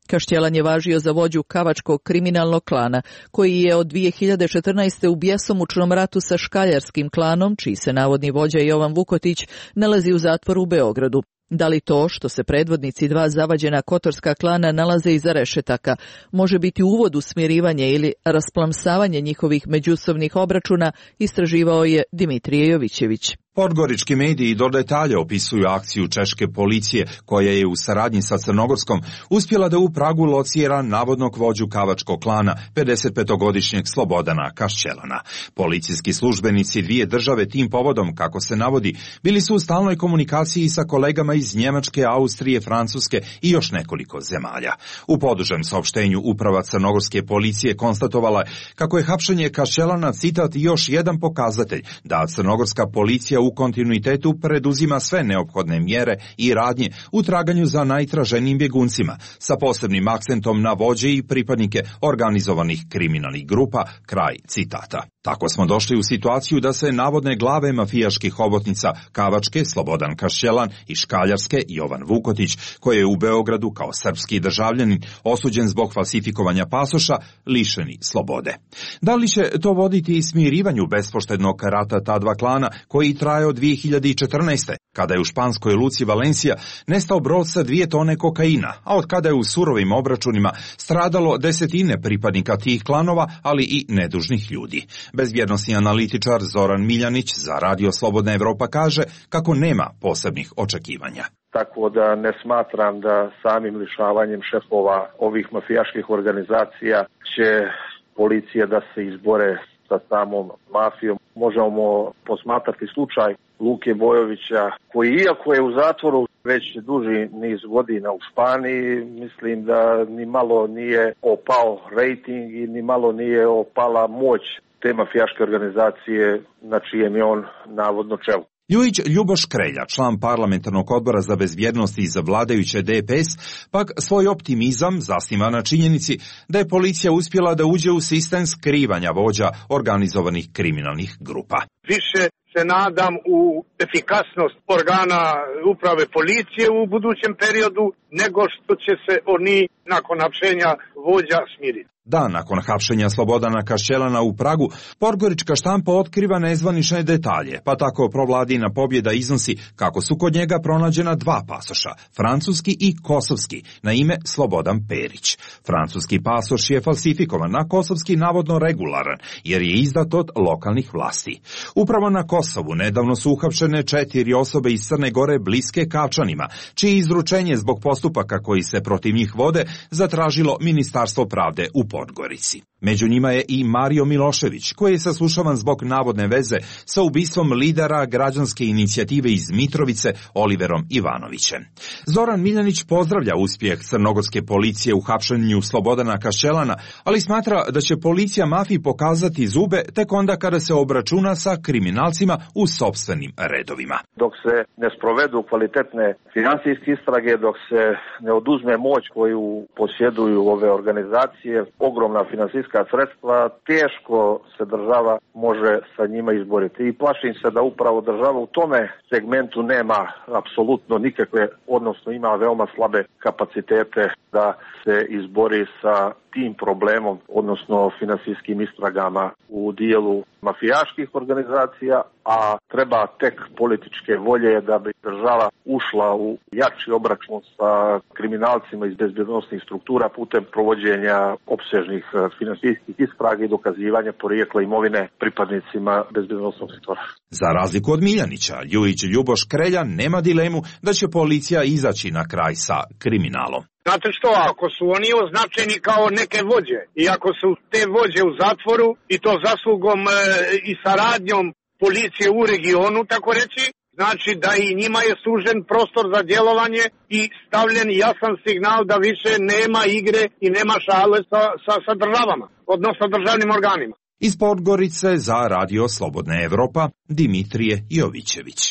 Speaker 1: Kaštjelan je važio za vođu kavačkog kriminalnog klana, koji je od dvije hiljade četrnaeste. u bjesomučnom ratu sa škaljarskim klanom, čiji se navodni vođa Jovan Vukotić nalazi u zatvoru u Beogradu. Da li to što se predvodnici dva zavađena kotorska klana nalaze iza rešetaka može biti uvod u smirivanje ili rasplamsavanje njihovih međusobnih obračuna, istraživao je Dimitrije Jovićević.
Speaker 19: Podgorički mediji do detalja opisuju akciju češke policije koja je u saradnji sa Crnogorskom uspjela da u Pragu locira navodnog vođu kavačkog klana pedesetpetogodišnjeg Slobodana Kašćelana. Policijski službenici dvije države tim povodom, kako se navodi, bili su u stalnoj komunikaciji sa kolegama iz Njemačke, Austrije, Francuske i još nekoliko zemalja. U podužem saopštenju uprava Crnogorske policije konstatovala kako je hapšenje Kašćelana, citat, još jedan pokazatelj da crnogorska policija u kontinuitetu preduzima sve neophodne mjere i radnje u traganju za najtraženijim bjeguncima, sa posebnim akcentom na vođe i pripadnike organizovanih kriminalnih grupa, kraj citata. Tako smo došli u situaciju da se navodne glave mafijaških hobotnica Kavačke, Slobodan Kašćelan, i Škaljarske, Jovan Vukotić, koji je u Beogradu kao srpski državljanin osuđen zbog falsifikovanja pasoša, lišeni slobode. Da li će to voditi smirivanju bespoštednog rata ta dva klana, koji traje od dvije hiljade četrnaeste. kada je u španskoj luci Valencija nestao brod sa dvije tone kokaina, a od kada je u surovim obračunima stradalo desetine pripadnika tih klanova, ali i nedužnih ljudi. Bezbjednosni analitičar Zoran Miljanić za Radio Slobodna Evropa kaže kako nema posebnih očekivanja.
Speaker 4: Tako da ne smatram da samim lišavanjem šefova ovih mafijaških organizacija će policija da se izbore sa samom mafijom. Možemo posmatrati slučaj Luke Bojovića, koji iako je u zatvoru već duži niz godina u Španiji, mislim da ni malo nije opao rejting i ni malo nije opala moć te mafijaške organizacije na čijem je on navodno čelu.
Speaker 19: Ljujić Ljuboš Krelja, član parlamentarnog odbora za bezbjednost iz vladajuće D P S, pak svoj optimizam zasniva na činjenici da je policija uspjela da uđe u sistem skrivanja vođa organizovanih kriminalnih grupa.
Speaker 20: Više se nadam u efikasnost organa uprave policije u budućem periodu, nego što će se oni nakon hapšenja vođa smiriti.
Speaker 19: Dan nakon hapšenja Slobodana Kašćelana u Pragu, podgorička štampa otkriva nezvanične detalje, pa tako provladina pobjeda iznosi kako su kod njega pronađena dva pasoša, francuski i kosovski, na ime Slobodan Perić. Francuski pasoš je falsifikovan, a kosovski navodno regularan, jer je izdat od lokalnih vlasti. Upravo na Kosovu nedavno su uhapšene četiri osobe iz Crne Gore bliske Kavčanima, čije izručenje zbog postupaka koji se protiv njih vode zatražilo Ministarstvo pravde u Podgorici. Među njima je i Mario Milošević, koji je saslušavan zbog navodne veze sa ubistvom lidera građanske inicijative iz Mitrovice, Oliverom Ivanovićem. Zoran Miljanić pozdravlja uspjeh crnogorske policije u hapšenju Slobodana Kašćelana, ali smatra da će policija mafiji pokazati zube tek onda kada se obračuna sa kriminalcima u sopstvenim redovima.
Speaker 4: Dok se ne sprovedu kvalitetne financijske istrage, dok se ne oduzme moć koju posjeduju ove organizacije, ogromna financijska sredstva, teško se država može sa njima izboriti. I plašim se da upravo država u tome segmentu nema apsolutno nikakve, odnosno ima veoma slabe kapacitete da se izbori sa tim problemom, odnosno finansijskim istragama u dijelu mafijaških organizacija, a treba tek političke volje da bi država ušla u jači obračun sa kriminalcima iz bezbjednosnih struktura putem provođenja opsežnih finansijskih istraga i dokazivanja porijekla imovine pripadnicima bezbjednosnog sektora.
Speaker 19: Za razliku od Miljanića, Ljujić Ljuboš Krelja nema dilemu da će policija izaći na kraj sa kriminalom.
Speaker 20: Znate što, ako su oni označeni kao neke vođe i ako su te vođe u zatvoru i to zaslugom e, i saradnjom policije u regionu, tako reći, znači da i njima je sužen prostor za djelovanje i stavljen jasan signal da više nema igre i nema šale sa, sa, sa državama, odnosno državnim organima.
Speaker 19: Iz Podgorice za Radio Slobodna Evropa, Dimitrije Jovićević.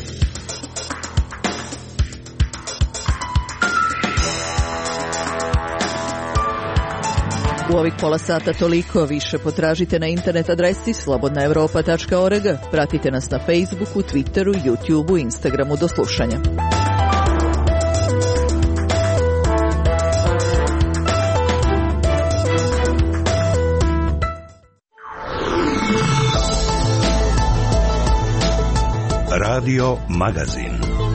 Speaker 1: U ovih pola sata toliko, više potražite na internet adresi slobodna evropa tačka org. Pratite nas na Facebooku, Twitteru, YouTubeu, Instagramu. Do slušanja.
Speaker 6: Radio Magazin.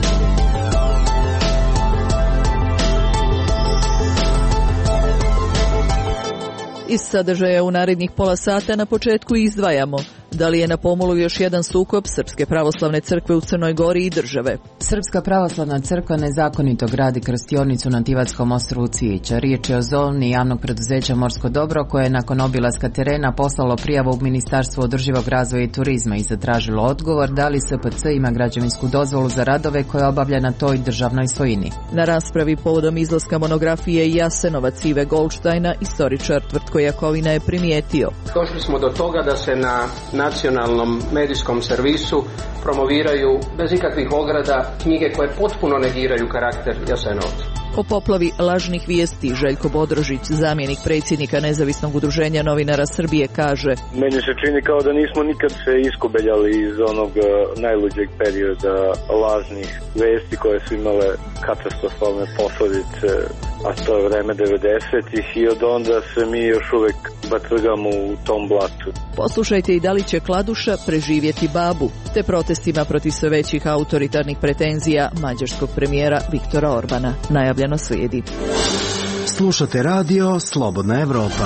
Speaker 1: Iz sadržaja u narednih pola sata na početku izdvajamo. Da li je na pomolu još jedan sukob Srpske pravoslavne crkve u Crnoj Gori i države?
Speaker 21: Srpska pravoslavna crkva nezakonito gradi krstionicu na Tivatskom ostrvu Cijeća. Riječ je o zoni javnog preduzeća Morsko dobro koje je nakon obilaska terena poslalo prijavu u Ministarstvo održivog razvoja i turizma i zatražilo odgovor da li S P C ima građevinsku dozvolu za radove koje obavlja na toj državnoj svojini.
Speaker 1: Na raspravi povodom izlaska monografije Jasenovac Ive Goldštajna, istoričar Tvrtko Jakovina je primijetio.
Speaker 22: Došli smo do toga da se na nacionalnom medijskom servisu promoviraju bez ikakvih ograda knjige koje potpuno negiraju karakter Jasenovca.
Speaker 1: O poplavi lažnih vijesti Željko Bodrožić, zamjenik predsjednika Nezavisnog udruženja novinara Srbije, kaže:
Speaker 23: Meni se čini kao da nismo nikad se iskobeljali iz onog najluđeg perioda lažnih vesti koje su imale katastrofalne posljedice, a to je vreme devedesetih i od onda se mi još uvek batrgamo u tom blatu.
Speaker 1: Poslušajte i da li će Kladuša preživjeti babu, te protestima protiv sve većih autoritarnih pretenzija mađarskog premijera Viktora Orbana. Najavljeno slijedi.
Speaker 5: Slušate radio Slobodna Evropa.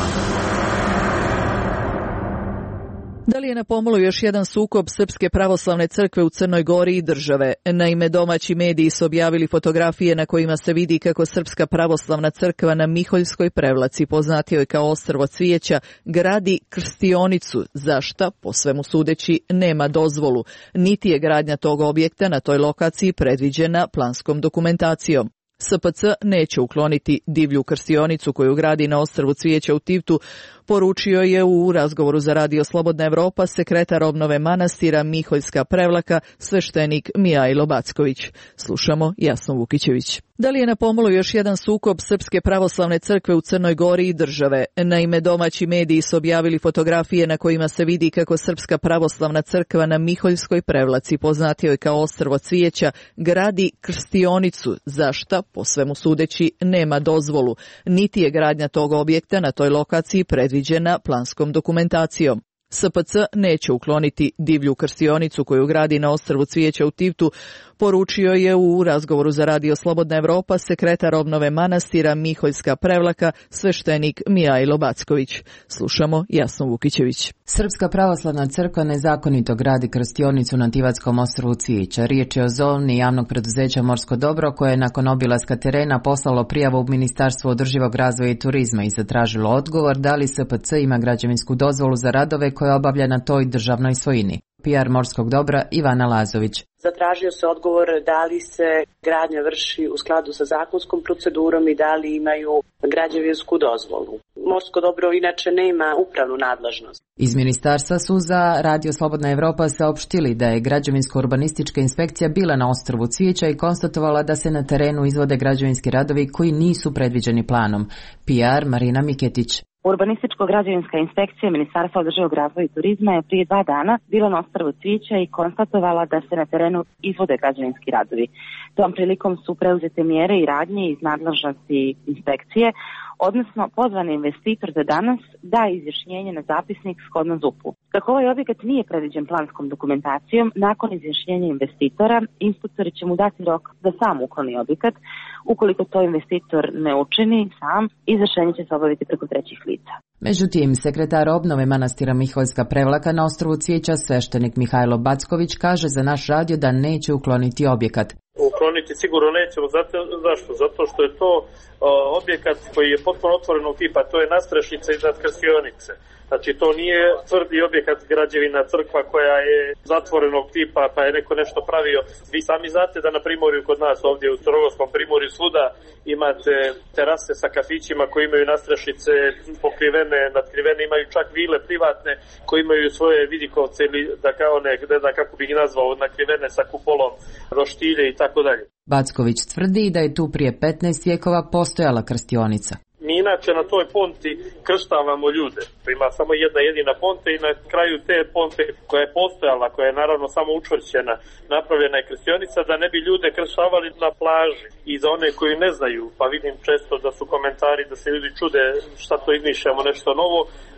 Speaker 1: Da li je na pomolu još jedan sukob Srpske pravoslavne crkve u Crnoj Gori i države? Naime, domaći mediji su objavili fotografije na kojima se vidi kako Srpska pravoslavna crkva na Miholjskoj prevlaci, poznatijoj kao Ostrvo Cvijeća, gradi krstionicu, za šta, po svemu sudeći, nema dozvolu. Niti je gradnja tog objekta na toj lokaciji predviđena planskom dokumentacijom. S P C neće ukloniti divlju krstionicu koju gradi na Ostrvu Cvijeća u Tivtu, poručio je u razgovoru za Radio Slobodna Evropa sekretar obnove manastira Miholjska Prevlaka, sveštenik Mijajlo Backović. Slušamo Jasnu Vukićević. Da li je na pomolu još jedan sukob Srpske pravoslavne crkve u Crnoj Gori i države? Naime, domaći mediji su objavili fotografije na kojima se vidi kako Srpska pravoslavna crkva na Miholjskoj Prevlaci, poznatijoj kao Ostrvo Cvijeća, gradi krstionicu, za šta, po svemu sudeći, nema dozvolu. Niti je gradnja tog objekta na toj lokaciji predviđena planskom dokumentacijom. S P C neće ukloniti divlju krstionicu koju gradi na Ostrvu Cvijeća u Tivtu, poručio je u razgovoru za Radio Slobodna Evropa sekretar obnove manastira Miholjska Prevlaka, sveštenik Mijajlo Backović. Slušamo Jasnu Vukićević.
Speaker 21: Srpska pravoslavna crkva nezakonito gradi krstionicu na Tivatskom ostrvu Cijeća. Riječ je o zoni javnog preduzeća Morsko dobro koje je nakon obilaska terena poslalo prijavu u Ministarstvo održivog razvoja i turizma i zatražilo odgovor da li S P C ima građevinsku dozvolu za radove koje obavlja na toj državnoj svojini. P R Morskog dobra Ivana Lazović.
Speaker 24: Zatražio se odgovor da li se gradnja vrši u skladu sa zakonskom procedurom i da li imaju građevinsku dozvolu. Morsko dobro inače nema upravnu nadležnost.
Speaker 21: Iz ministarstva su za Radio Slobodna Evropa saopštili da je građevinsko-urbanistička inspekcija bila na Ostrvu Cvijeća i konstatovala da se na terenu izvode građevinski radovi koji nisu predviđeni planom. P R Marina Miketić.
Speaker 25: Urbanističko-građevinska inspekcija Ministarstva održivog razvoja i turizma je prije dva dana bila na Ostrvu Cvijeća i konstatovala da se na terenu izvode građevinski radovi. Tom prilikom su preuzete mjere i radnje iz nadležnosti inspekcije, odnosno pozvan je investitor da danas da izjašnjenje na zapisnik shodno Z U P-u. Kako ovaj objekat nije predviđen planskom dokumentacijom, nakon izjašnjenja investitora, inspektori će mu dati rok da sam ukloni objekat. Ukoliko to investitor ne učini sam, izjašnjenje će se obaviti preko trećih lica.
Speaker 21: Međutim, sekretar obnove manastira Miholjska Prevlaka na Ostrvu Cvijeća, sveštenik Mijajlo Backović, kaže za naš radio da neće ukloniti objekat.
Speaker 26: Ukloniti sigurno nećemo. Zato, zašto? Zato što je to o, objekat koji je potpuno otvorenog tipa, to je nastrešnica iznad krstionice. Znači to nije tvrdi objekat građevina crkva koja je zatvorenog tipa pa je neko nešto pravio. Vi sami znate da na primorju kod nas ovdje u Crnogorskom primorju svuda imate terase sa kafićima koji imaju nastrešnice pokrivene, nadkrivene, imaju čak vile privatne koji imaju svoje vidikovce ili da kao ne, ne znam kako bih ih nazvao, nakrivene sa kupolom, roštilje i tako dalje.
Speaker 21: Backović tvrdi da je tu prije petnaest vjekova postojala krstionica.
Speaker 26: Mi inače na toj ponti krštavamo ljude. Ima samo jedna jedina ponta i na kraju te ponte koja je postojala, koja je naravno samo učvršćena, napravljena je krstionica da ne bi ljude krštavali na plaži. I za one koji ne znaju, pa vidim često da su komentari da se ljudi čude šta to izmišljamo nešto novo,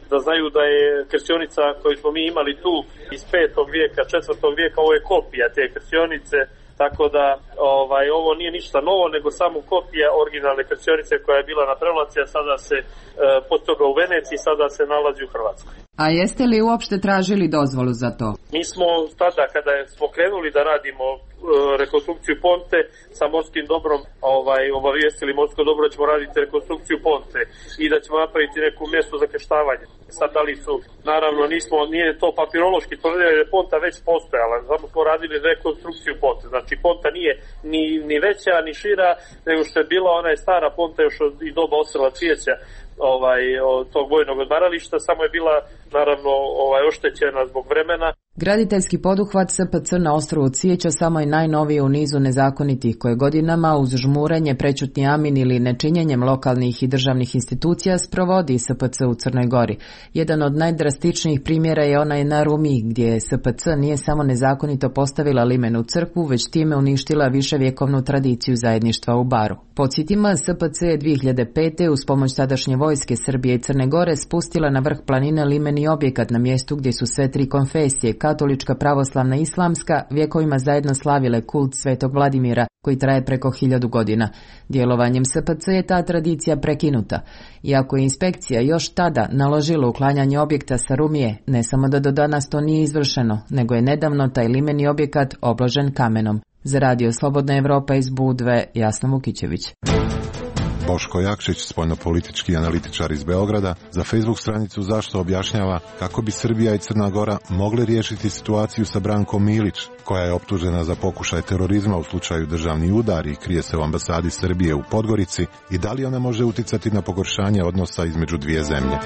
Speaker 26: da znaju da je krstionica koju smo mi imali tu iz petog vijeka, četvrtog vijeka, ovo je kopija te krstionice, tako da ovaj, ovo nije ništa novo, nego samo kopija originalne krstionice koja je bila na Prevlaci, a sada se, e, pod toga u Veneciji, sada se nalazi u Hrvatskoj.
Speaker 21: A jeste li uopšte tražili dozvolu za to?
Speaker 26: Mi smo tada, kada smo krenuli da radimo e, rekonstrukciju Ponte, sa morskim dobrom ovaj, obavijestili morsko dobro da ćemo raditi rekonstrukciju Ponte i da ćemo napraviti neko mjesto za krštavanje. Sad da li su, naravno nismo, nije to papirološki tvrdili, jer je Ponta već postojala, samo smo radili rekonstrukciju Ponte. Znači Ponta nije ni, ni veća, ni šira, nego što je bila ona je stara Ponta još od i doba Osela Cvijeća, ovaj, od tog vojnog odmarališta, samo je bila naravno ovaj, oštećena zbog vremena.
Speaker 21: Graditeljski poduhvat S P C na ostrvu Cvijeća samo je najnoviji u nizu nezakonitih koje godinama uz žmurenje, prečutni amin ili nečinjenjem lokalnih i državnih institucija sprovodi S P C u Crnoj Gori. Jedan od najdrastičnijih primjera je onaj na Rumiji gdje S P C nije samo nezakonito postavila limenu crkvu, već time uništila viševjekovnu tradiciju zajedništva u Baru. Podsjetimo, S P C je dvije hiljade pete uz pomoć tadašnje vojske Srbije i Crne Gore spustila na vrh planine limeni objekat na mjestu gdje su sve tri konfesije, katolička, pravoslavna i islamska, vjekovima zajedno slavile kult Svetog Vladimira, koji traje preko hiljadu godina. Djelovanjem S P C je ta tradicija prekinuta. Iako je inspekcija još tada naložila uklanjanje objekta sa Rumije, ne samo da do danas to nije izvršeno, nego je nedavno taj limeni objekat obložen kamenom. Za Radio Slobodna Evropa iz Budve, Jasna Vukićević.
Speaker 2: Boško Jakšić, spoljnopolitički analitičar iz Beograda, za Facebook stranicu Zašto objašnjava kako bi Srbija i Crna Gora mogli riješiti situaciju sa Brankom Milić, koja je optužena za pokušaj terorizma u slučaju državni udar i krije se u ambasadi Srbije u Podgorici, i da li ona može uticati na pogoršanje odnosa između dvije zemlje.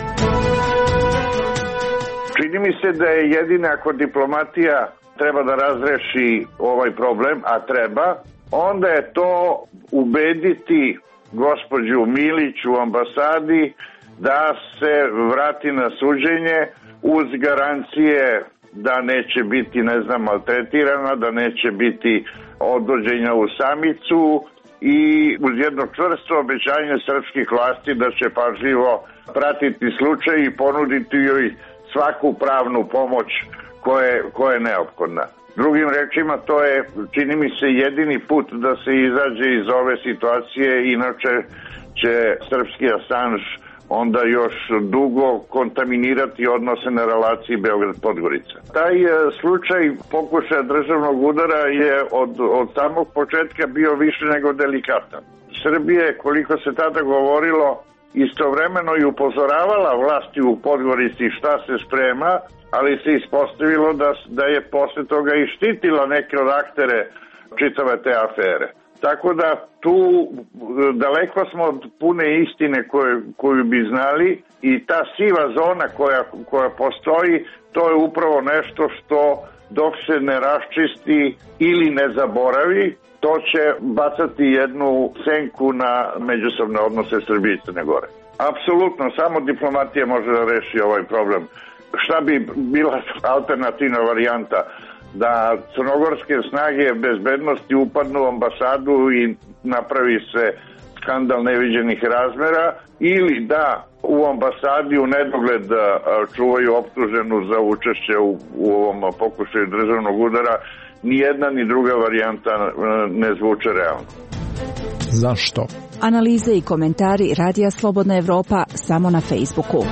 Speaker 20: Čini mi se da je jedina ako diplomatija treba da razreši ovaj problem, a treba, onda je to ubediti gospođu Milić u ambasadi da se vrati na suđenje uz garancije da neće biti, ne znam, maltretirana, da neće biti odvođenja u samicu i uz jedno čvrsto obećanje srpskih vlasti da će pažljivo pratiti slučaj i ponuditi joj svaku pravnu pomoć koje, koja je neophodna. Drugim rečima, to je, čini mi se, jedini put da se izađe iz ove situacije, inače će srpski Assange onda još dugo kontaminirati odnose na relaciji Beograd-Podgorica. Taj slučaj pokušaja državnog udara je od, od samog početka bio više nego delikatan. Srbije, koliko se tada govorilo, istovremeno i upozoravala vlasti u Podgorici šta se sprema, ali se ispostavilo da, da je posle toga i štitila neke od aktere čitave te afere. Tako da tu daleko smo od pune istine koje, koju bi znali, i ta siva zona koja, koja postoji, to je upravo nešto što dok se ne raščisti ili ne zaboravi, to će bacati jednu senku na međusobne odnose Srbije i Crne Gore. Apsolutno, samo diplomatija može da reši ovaj problem. Šta bi bila alternativna varijanta? Da crnogorske snage bezbednosti upadnu u ambasadu i napravi se skandal neviđenih razmera, ili da u ambasadi u nedogled čuvaju optuženu za učešće u, u ovom pokušaju državnog udara. Ni jedna ni druga varijanta ne zvuče realno.
Speaker 8: Zašto?
Speaker 9: Analize i komentari Radija Slobodna Evropa samo na Facebooku.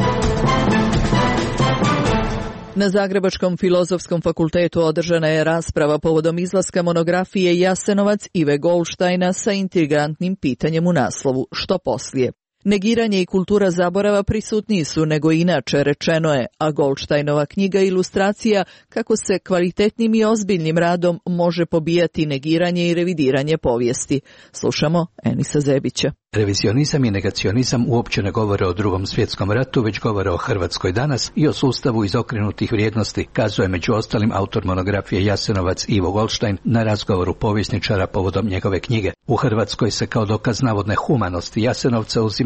Speaker 1: Na Zagrebačkom filozofskom fakultetu održana je rasprava povodom izlaska monografije Jasenovac Ive Goldštajna sa intrigantnim pitanjem u naslovu "Što poslije?". Negiranje i kultura zaborava prisutniji su nego inače, rečeno je, a Goldštajnova knjiga ilustracija kako se kvalitetnim i ozbiljnim radom može pobijati negiranje i revidiranje povijesti. Slušamo Enisa Zebića.
Speaker 10: Revizionizam i negacionizam uopće ne govore o Drugom svjetskom ratu, već govore o Hrvatskoj danas i o sustavu izokrenutih vrijednosti, kazuje među ostalim autor monografije Jasenovac Ivo Goldštajn na razgovoru povjesničara povodom njegove knjige. U Hrvatskoj se kao dokaz navodne humanosti Jasenovca uzima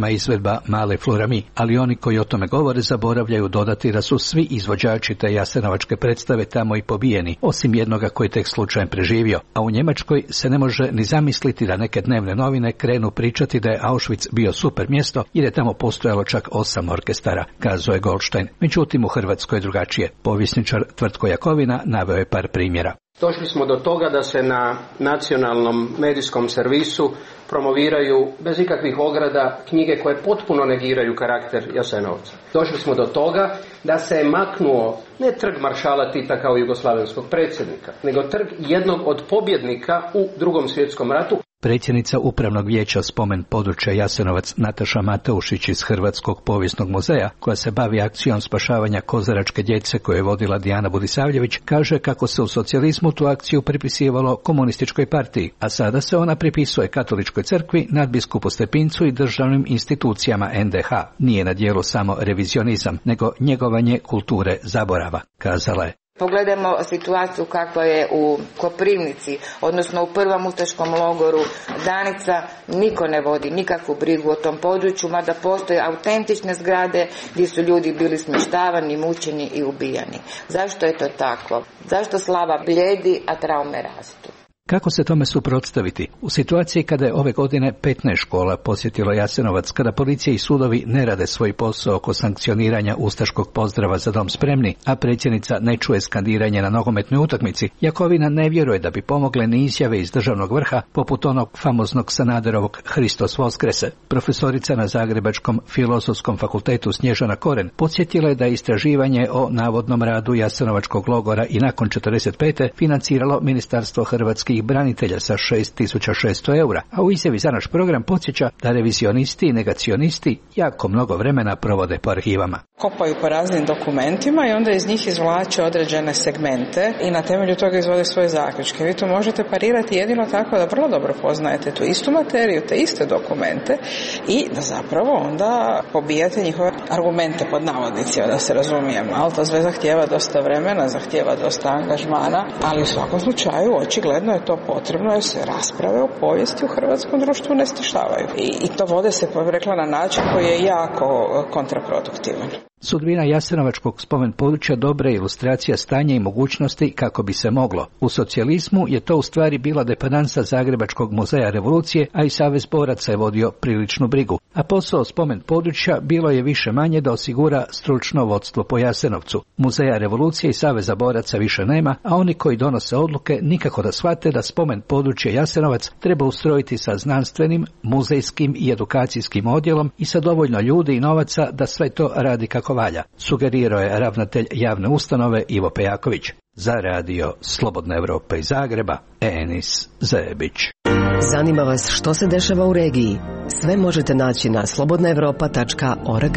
Speaker 10: tema izvedba Male Florami, ali oni koji o tome govore zaboravljaju dodati da su svi izvođači te jasenovačke predstave tamo i pobijeni, osim jednoga koji tek slučajem preživio, a u Njemačkoj se ne može ni zamisliti da neke dnevne novine krenu pričati da je Auschwitz bio super mjesto jer je tamo postojalo čak osam orkestara, kazao je Goldstein. Međutim, u Hrvatskoj je drugačije. Povjesničar Tvrtko Jakovina naveo je par primjera.
Speaker 22: Došli smo do toga da se na nacionalnom medijskom servisu promoviraju bez ikakvih ograda knjige koje potpuno negiraju karakter Jasenovca. Došli smo do toga da se je maknuo ne trg maršala Tita kao jugoslavenskog predsjednika, nego trg jednog od pobjednika u Drugom svjetskom ratu.
Speaker 10: Predsjednica Upravnog vijeća spomen područja Jasenovac Nataša Mateušić iz Hrvatskog povijesnog muzeja, koja se bavi akcijom spašavanja kozaračke djece koju je vodila Dijana Budisavljević, kaže kako se u socijalizmu tu akciju pripisivalo komunističkoj partiji, a sada se ona pripisuje katoličkoj crkvi, nadbiskupu Stepincu i državnim institucijama en de ha. Nije na djelu samo revizionizam, nego njegovanje kulture zaborava, kazala je.
Speaker 7: Pogledajmo situaciju kakva je u Koprivnici, odnosno u prvom ustaškom logoru Danica. Niko ne vodi nikakvu brigu o tom području, mada postoje autentične zgrade gdje su ljudi bili smještavani, mučeni i ubijani. Zašto je to tako? Zašto slava bljedi, a traume rastu?
Speaker 10: Kako se tome suprotstaviti? U situaciji kada je ove godine petnaest škola posjetilo Jasenovac, kada policija i sudovi ne rade svoj posao oko sankcioniranja ustaškog pozdrava za dom spremni, a predsjednica ne čuje skandiranje na nogometnoj utakmici, Jakovina ne vjeruje da bi pomogle ni izjave iz državnog vrha, poput onog famoznog Sanaderovog Hristos Voskrese. Profesorica na Zagrebačkom filozofskom fakultetu Snježana Koren podsjetila je da je istraživanje o navodnom radu Jasenovačkog logora i nakon četrdeset pete financiralo Ministarstvo hrvatskih branitelja sa šest tisuća šesto eura, a u izjavi za naš program podsjeća da revizionisti i negacionisti jako mnogo vremena provode po arhivama.
Speaker 11: Kopaju po raznim dokumentima i onda iz njih izvlače određene segmente i na temelju toga izvode svoje zaključke. Vi to možete parirati jedino tako da vrlo dobro poznajete tu istu materiju, te iste dokumente i da zapravo onda pobijate njihove argumente pod navodnicima, da se razumijemo. Ali to sve zahtijeva dosta vremena, zahtijeva dosta angažmana, ali u svakom slučaju očigledno je to potrebno jer se rasprave o povijesti u hrvatskom društvu ne stištavaju. I, i to vode se, rekla, na način koji je jako kontraproduktivan.
Speaker 10: Sudbina Jasenovačkog spomen područja dobra je ilustracija stanja i mogućnosti kako bi se moglo. U socijalizmu je to u stvari bila dependansa Zagrebačkog muzeja revolucije, a i Savez boraca je vodio priličnu brigu. A posao spomen područja bilo je više manje da osigura stručno vodstvo po Jasenovcu. Muzeja revolucije i Saveza boraca više nema, a oni koji donose odluke nikako da shvate da spomen područje Jasenovac treba ustrojiti sa znanstvenim, muzejskim i edukacijskim odjelom i sa dovoljno ljudi i novaca da sve to radi kako valja, sugerirao je ravnatelj javne ustanove Ivo Pejaković. Za radio Slobodna Evropa iz Zagreba, Enis Zebić.
Speaker 18: Zanima vas što se dešava u regiji? Sve možete naći na slobodna evropa tačka org.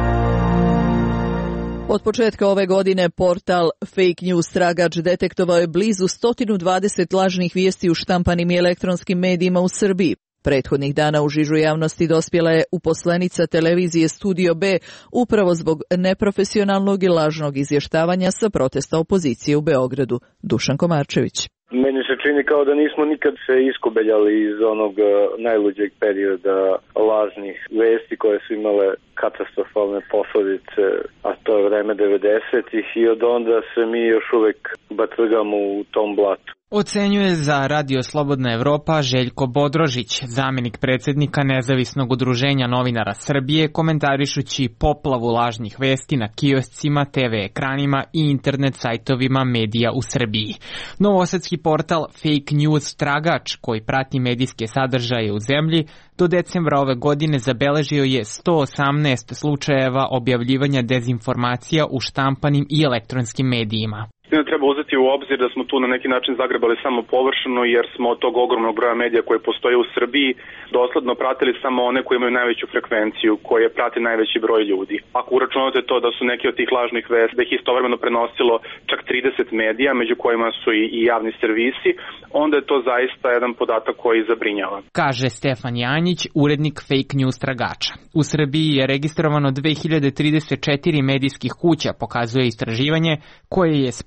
Speaker 1: Od početka ove godine portal Fake News Tragač detektovao je blizu sto dvadeset lažnih vijesti u štampanim i elektronskim medijima u Srbiji. Prethodnih dana u žižu javnosti dospjela je uposlenica televizije Studio B upravo zbog neprofesionalnog i lažnog izvještavanja sa protesta opozicije u Beogradu. Dušan Komarčević.
Speaker 23: Meni se čini kao da nismo nikad se iskobeljali iz onog najluđeg perioda lažnih vesti koje su imale katastrofalne posljedice, a to je vreme devedesetih i od onda se mi još uvijek batrgamo u tom blatu.
Speaker 12: Ocenjuje za Radio Slobodna Evropa Željko Bodrožić, zamjenik predsjednika Nezavisnog udruženja novinara Srbije, komentarišući poplavu lažnih vesti na kioscima, te ve ekranima i internet sajtovima medija u Srbiji. Novosadski portal Fake News Tragač, koji prati medijske sadržaje u zemlji, do decembra ove godine zabeležio je sto osamnaest slučajeva objavljivanja dezinformacija u štampanim i elektronskim medijima.
Speaker 13: Treba uzeti u obzir da smo tu na neki način zagrebali samo površno, jer smo od tog ogromnog broja medija koje postoje u Srbiji dosledno pratili samo one koji imaju najveću frekvenciju, koje prate najveći broj ljudi. Ako uračunate to da su neki od tih lažnih vesti, da ih istovremeno prenosilo čak trideset medija, među kojima su i, i javni servisi, onda je to zaista jedan podatak koji zabrinjava.
Speaker 12: Kaže Stefan Janjić, urednik Fake News Tragača. U Srbiji je registrovano dve hiljade trideset četiri medijskih kuća, pokazuje istraživanje koje je sprovelo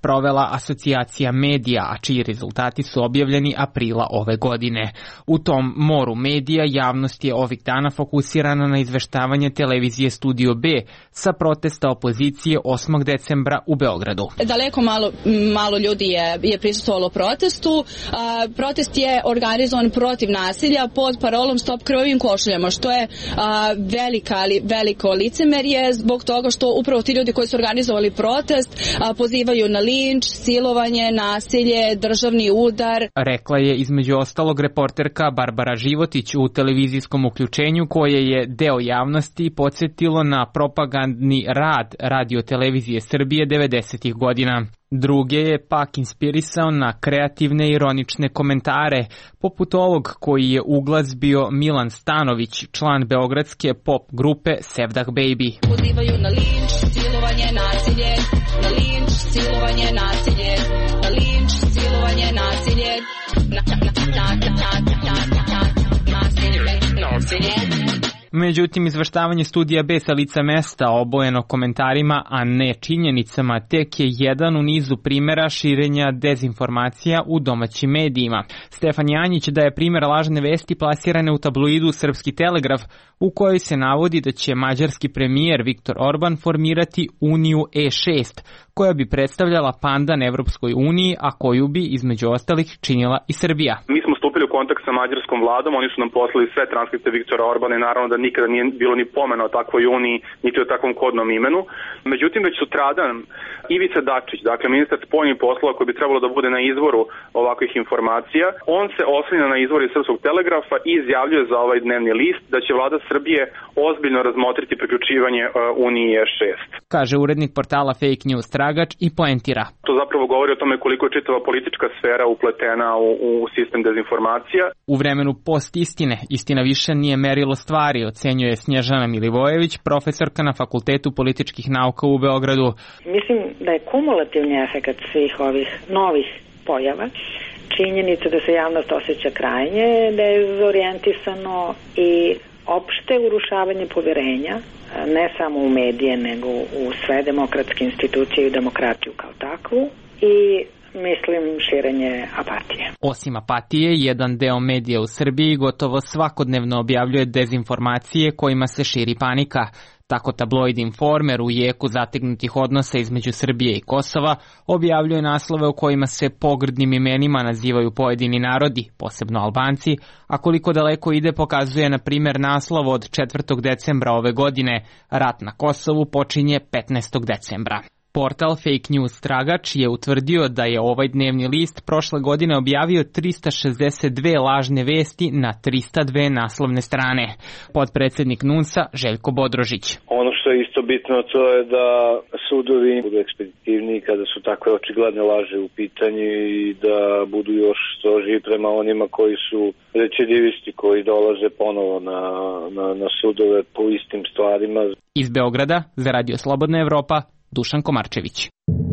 Speaker 12: sprovela Asocijacija medija, a čiji rezultati su objavljeni aprila ove godine. U tom moru medija javnost je ovih dana fokusirana na izveštavanje televizije Studio B sa protesta opozicije osmog decembra u Beogradu.
Speaker 3: Daleko malo, malo ljudi je, je prisustvovalo protestu. A, protest je organizovan protiv nasilja pod parolom Stop krvavim košuljama, što je a, velika, ali veliko licemerje zbog toga što upravo ti ljudi koji su organizovali protest a, pozivaju na linč, silovanje, nasilje, državni udar.
Speaker 12: Rekla je između ostalog reporterka Barbara Životić u televizijskom uključenju koje je deo javnosti podsjetilo na propagandni rad Radio-televizije Srbije devedesetih godina. Druge je pak inspirisao na kreativne i ironične komentare, poput ovog koji je u glas bio Milan Stanović, član beogradske pop grupe Sevdah Baby.
Speaker 3: Pozivaju na linč, silovanje, nasilje, na linč, silovanje, nasilje, na linč, silovanje, nasilje, na, na, na, na, na, na, na, nasilje, nasilje.
Speaker 12: Međutim, izveštavanje Studija B sa lica mesta obojeno komentarima, a ne činjenicama, tek je jedan u nizu primjera širenja dezinformacija u domaćim medijima. Stefan Janjić daje primjer lažne vesti plasirane u tabloidu Srpski telegraf, u kojoj se navodi da će mađarski premijer Viktor Orban formirati Uniju E šest, koja bi predstavljala pandan Evropskoj uniji, a koju bi, između ostalih, činila i Srbija.
Speaker 13: Mi smo stupili u kontakt sa mađarskom vladom, oni su nam poslali sve transkripte Viktora Orbana i naravno da nikada nije bilo ni pomena o takvoj uniji, niti o takvom kodnom imenu. Međutim, već sutradan Ivica Dačić, dakle ministar spoljnih poslova koji bi trebalo da bude na izvoru ovakvih informacija, on se oslanja na izvor iz Srpskog telegrafa i izjavljuje za ovaj dnevni list da će vlada Srbije ozbiljno razmotriti priključivanje uh, Uniji E šest.
Speaker 12: Kaže urednik portala Fake News Tragač i poentira.
Speaker 13: To zapravo govori o tome koliko je čitava politička sfera upletena u, u sistem dezinformacija.
Speaker 12: U vremenu post-istine, istina više nije merilo stvari, ocenjuje Snježana Milivojević, profesorka na Fakultetu političkih nauka u Beogradu.
Speaker 4: Mislim da je kumulativni efekt svih ovih novih pojava, činjenica da se javnost osjeća krajnje dezorijentisano i opšte urušavanje poverenja, ne samo u medije, nego u sve demokratske institucije i demokratiju kao takvu, i mislim širenje apatije.
Speaker 12: Osim apatije, jedan deo medija u Srbiji gotovo svakodnevno objavljuje dezinformacije kojima se širi panika. Tako tabloid Informer u jeku zategnutih odnosa između Srbije i Kosova objavljuje naslove u kojima se pogrdnim imenima nazivaju pojedini narodi, posebno Albanci, a koliko daleko ide pokazuje na primjer naslov od četvrtog decembra ove godine, rat na Kosovu počinje petnaestog decembra. Portal Fake News Tragač je utvrdio da je ovaj dnevni list prošle godine objavio trista šezdeset dve lažne vesti na trista dve naslovne strane. Podpredsednik NUNS-a Željko Bodrožić.
Speaker 23: Ono što je isto bitno to je da sudovi budu ekspeditivniji kada su takve očigledne laže u pitanju i da budu još strožiji prema onima koji su recidivisti, koji dolaze ponovo na, na, na sudove po istim stvarima.
Speaker 12: Iz Beograda za Radio Slobodna Evropa, Dušan Komarčević.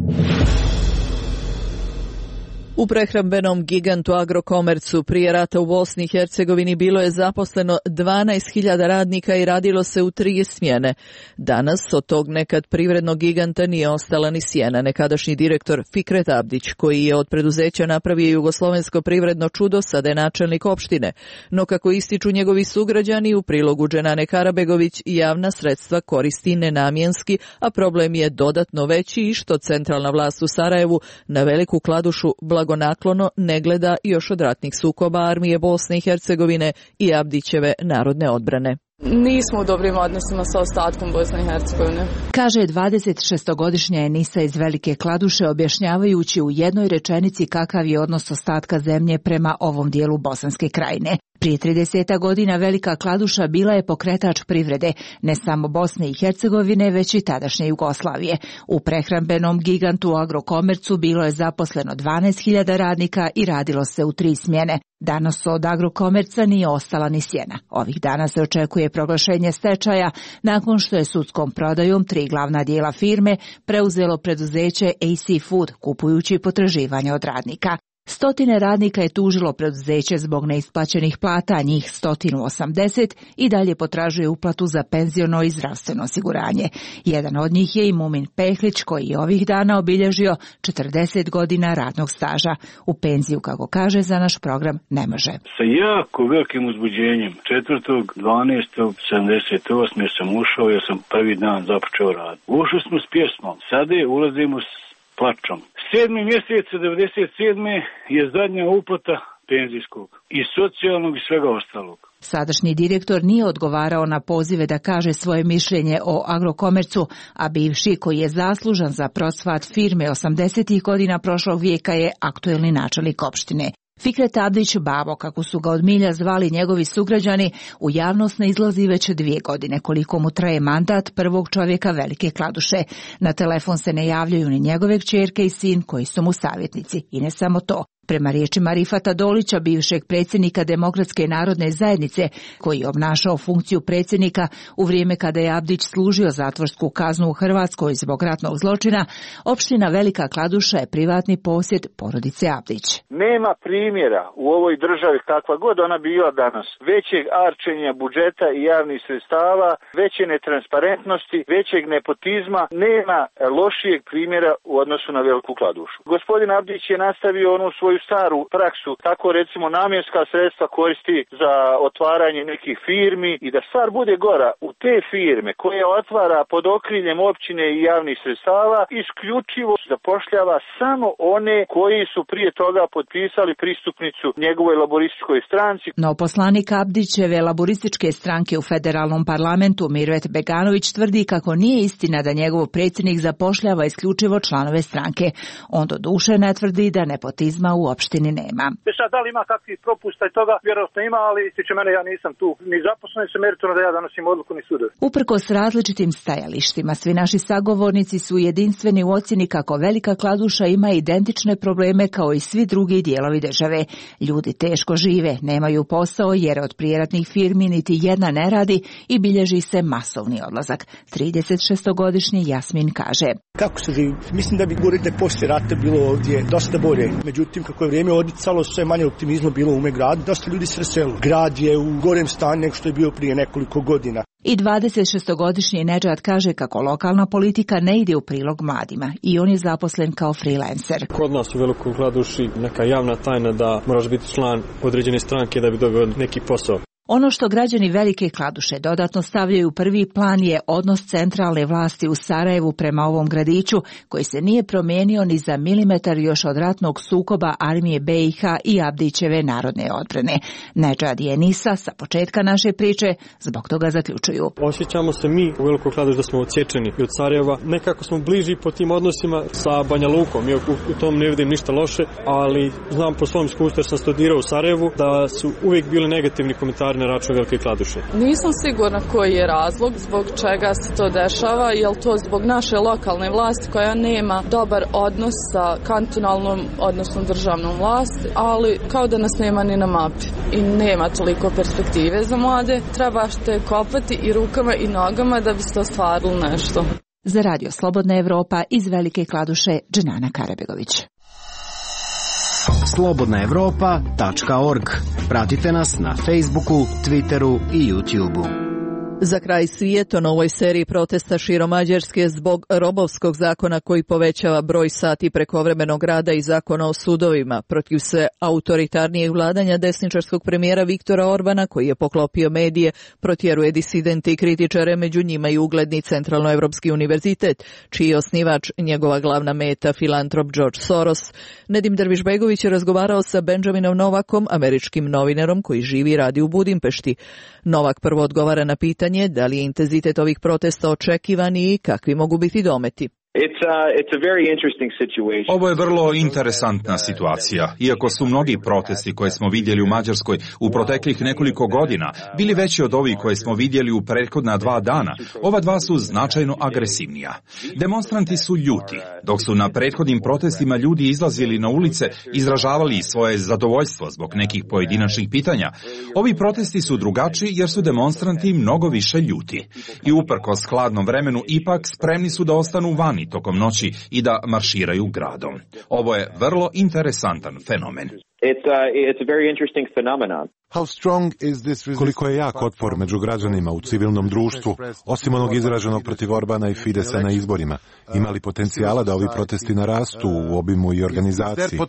Speaker 1: U prehrambenom gigantu Agrokomercu prije rata u Bosni i Hercegovini bilo je zaposleno dvanaest hiljada radnika i radilo se u tri smjene. Danas od tog nekad privrednog giganta nije ostala ni sjena. Nekadašnji direktor Fikret Abdić, koji je od preduzeća napravio jugoslovensko privredno čudo, sada je načelnik opštine. No kako ističu njegovi sugrađani, u prilogu Dženane Karabegović javna sredstva koristi nenamjenski, a problem je dodatno veći i što centralna vlast u Sarajevu na veliku kladušu blagonaklono ne gleda još od ratnih sukoba armije Bosne i Hercegovine i Abdićeve narodne odbrane.
Speaker 14: Nismo u dobrim odnosima sa ostatkom Bosne i Hercegovine.
Speaker 9: Kaže dvadesetšestogodišnja Enisa iz Velike Kladuše, objašnjavajući u jednoj rečenici kakav je odnos ostatka zemlje prema ovom dijelu Bosanske krajine. Prije trideset godina Velika Kladuša bila je pokretač privrede, ne samo Bosne i Hercegovine, već i tadašnje Jugoslavije. U prehrambenom gigantu Agrokomercu bilo je zaposleno dvanaest hiljada radnika i radilo se u tri smjene. Danas od Agrokomerca nije ostala ni sjena. Ovih dana se očekuje proglašenje stečaja nakon što je sudskom prodajom tri glavna dijela firme preuzelo preduzeće A C Food, kupujući potraživanje od radnika. Stotine radnika je tužilo preduzeće zbog neisplaćenih plata, njih sto osamdeset i dalje potražuje uplatu za penziono i zdravstveno osiguranje. Jedan od njih je i Mumin Pehlić, koji je ovih dana obilježio četrdeset godina radnog staža. U penziju, kako kaže, za naš program ne može.
Speaker 5: Sa jako velikim uzbuđenjem četvrtog dvanaestog sedamdeset osme sam ušao, jer sam prvi dan započeo rad. Ušli smo s pjesmom, sada ulazimo s plačom. Sedmi mjesec devedeset sedme je zadnja uplata penzijskog i socijalnog i svega ostalog.
Speaker 9: Sadašnji direktor nije odgovarao na pozive da kaže svoje mišljenje o Agrokomercu, a bivši, koji je zaslužan za procvat firme osamdesetih godina prošlog vijeka, je aktuelni načelnik opštine. Fikret Abdić, Babo, kako su ga od milja zvali njegovi sugrađani, u javnost ne izlazi već dvije godine, koliko mu traje mandat prvog čovjeka Velike Kladuše. Na telefon se ne javljaju ni njegove kćerke i sin, koji su mu savjetnici. I ne samo to. Prema riječima Rifata Dolića, bivšeg predsjednika Demokratske narodne zajednice, koji je obnašao funkciju predsjednika u vrijeme kada je Abdić služio zatvorsku kaznu u Hrvatskoj zbog ratnog zločina, opština Velika Kladuša je privatni posjed porodice Abdić.
Speaker 6: Nema primjera u ovoj državi, kakva god ona bila danas, većeg arčenja budžeta i javnih sredstava, veće netransparentnosti, većeg nepotizma, nema lošijeg primjera u odnosu na Veliku Kladušu. Gospodin Abdić je nastavio onu svoju staru praksu, tako recimo namjenska sredstva koristi za otvaranje nekih firmi i da stvar bude gora, u te firme koje otvara pod okriljem općine i javnih sredstava isključivo zapošljava samo one koji su prije toga potpisali pristupnicu njegovoj laborističkoj stranci.
Speaker 9: No poslanik Abdićeve laborističke stranke u federalnom parlamentu Mirvet Beganović tvrdi kako nije istina da njegov predsjednik zapošljava isključivo članove stranke. On do duše ne tvrdi da nepotizma u opštini nema.
Speaker 6: Sad, da li ima kakvih propusta i toga? Vjerojatno ima, ali tiče mene, ja nisam tu ni zaposlen, se meritorno da ja donosim odluku ni sudovi.
Speaker 9: Uprkos različitim stajalištima, svi naši sagovornici su jedinstveni u ocjeni kako Velika Kladuša ima identične probleme kao i svi drugi dijelovi države. Ljudi teško žive, nemaju posao jer od prijeratnih firmi niti jedna ne radi i bilježi se masovni odlazak. trideset šestogodišnji Jasmin kaže:
Speaker 15: Kako se živi? Mislim da bi govorite poslije rata bilo ovdje dosta bolje. Međutim, kako je vrijeme odmicalo, sve manje optimizma bilo u ume gradu, dosta ljudi se raselilo. Grad je u gorem stanju nego što je bio prije nekoliko godina.
Speaker 9: I dvadeset šestogodišnji Nedžad kaže kako lokalna politika ne ide u prilog mladima i on je zaposlen kao freelancer.
Speaker 16: Kod nas u Velikoj Kladuši neka javna tajna da moraš biti član određene stranke da bi dobio neki posao.
Speaker 9: Ono što građani Velike Kladuše dodatno stavljaju u prvi plan je odnos centralne vlasti u Sarajevu prema ovom gradiću, koji se nije promijenio ni za milimetar još od ratnog sukoba armije be i ha i Abdićeve narodne odbrane. Nedžad i Enisa sa početka naše priče zbog toga zaključuju:
Speaker 16: Osjećamo se mi u Velikoj Kladuši da smo odsječeni od Sarajeva, nekako smo bliži po tim odnosima sa Banja Lukom, iako u tom ne vidim ništa loše, ali znam po svom iskustvu jer sam studirao u Sarajevu da su uvijek bili negativni komentari na račun Velike Kladuše.
Speaker 14: Nisam sigurna koji je razlog zbog čega se to dešava, je li to zbog naše lokalne vlasti koja nema dobar odnos sa kantonalnom, odnosno državnom vlasti, ali kao da nas nema ni na mapi i nema toliko perspektive za mlade. Trebašte kopati i rukama i nogama da biste ostvarili nešto.
Speaker 9: Za Radio Slobodna Evropa iz Velike Kladuše, Dženana Karabegović.
Speaker 17: slobodna evropa tačka org. Pratite nas na Facebooku, Twitteru i YouTubeu.
Speaker 1: Za kraj svijet o novoj seriji protesta širom Mađarske zbog robovskog zakona koji povećava broj sati prekovremenog rada i zakona o sudovima protiv sve autoritarnijeg vladanja desničarskog premijera Viktora Orbana, koji je poklopio medije, protjeruje disidente i kritičare, među njima i ugledni Centralnoevropski univerzitet, čiji je osnivač njegova glavna meta filantrop George Soros. Nedim Dervišbegović je razgovarao sa Benjaminom Novakom, američkim novinarom koji živi i radi u Budimpešti. Novak prvo odgovara na pitanje da li je intenzitet ovih protesta očekivani i kakvi mogu biti dometi.
Speaker 19: It's a, it's a very interesting situation.
Speaker 27: Ovo je vrlo interesantna situacija. Iako su mnogi protesti koje smo vidjeli u Mađarskoj u proteklih nekoliko godina bili veći od ovih koje smo vidjeli u prethodna dva dana, ova dva su značajno agresivnija. Demonstranti su ljuti. Dok su na prethodnim protestima ljudi izlazili na ulice, izražavali svoje zadovoljstvo zbog nekih pojedinačnih pitanja, ovi protesti su drugačiji jer su demonstranti mnogo više ljuti. I uprkos hladnom vremenu ipak spremni su da ostanu vani spavati tokom noći i da marširaju gradom. Ovo je vrlo interesantan fenomen.
Speaker 19: It's a, it's a very interesting phenomenon.
Speaker 2: Koliko je jak otpor među građanima u civilnom društvu, osim onog izraženog protiv Orbana i Fidesa na izborima? Ima li potencijala da ovi protesti narastu u obimu i organizaciji?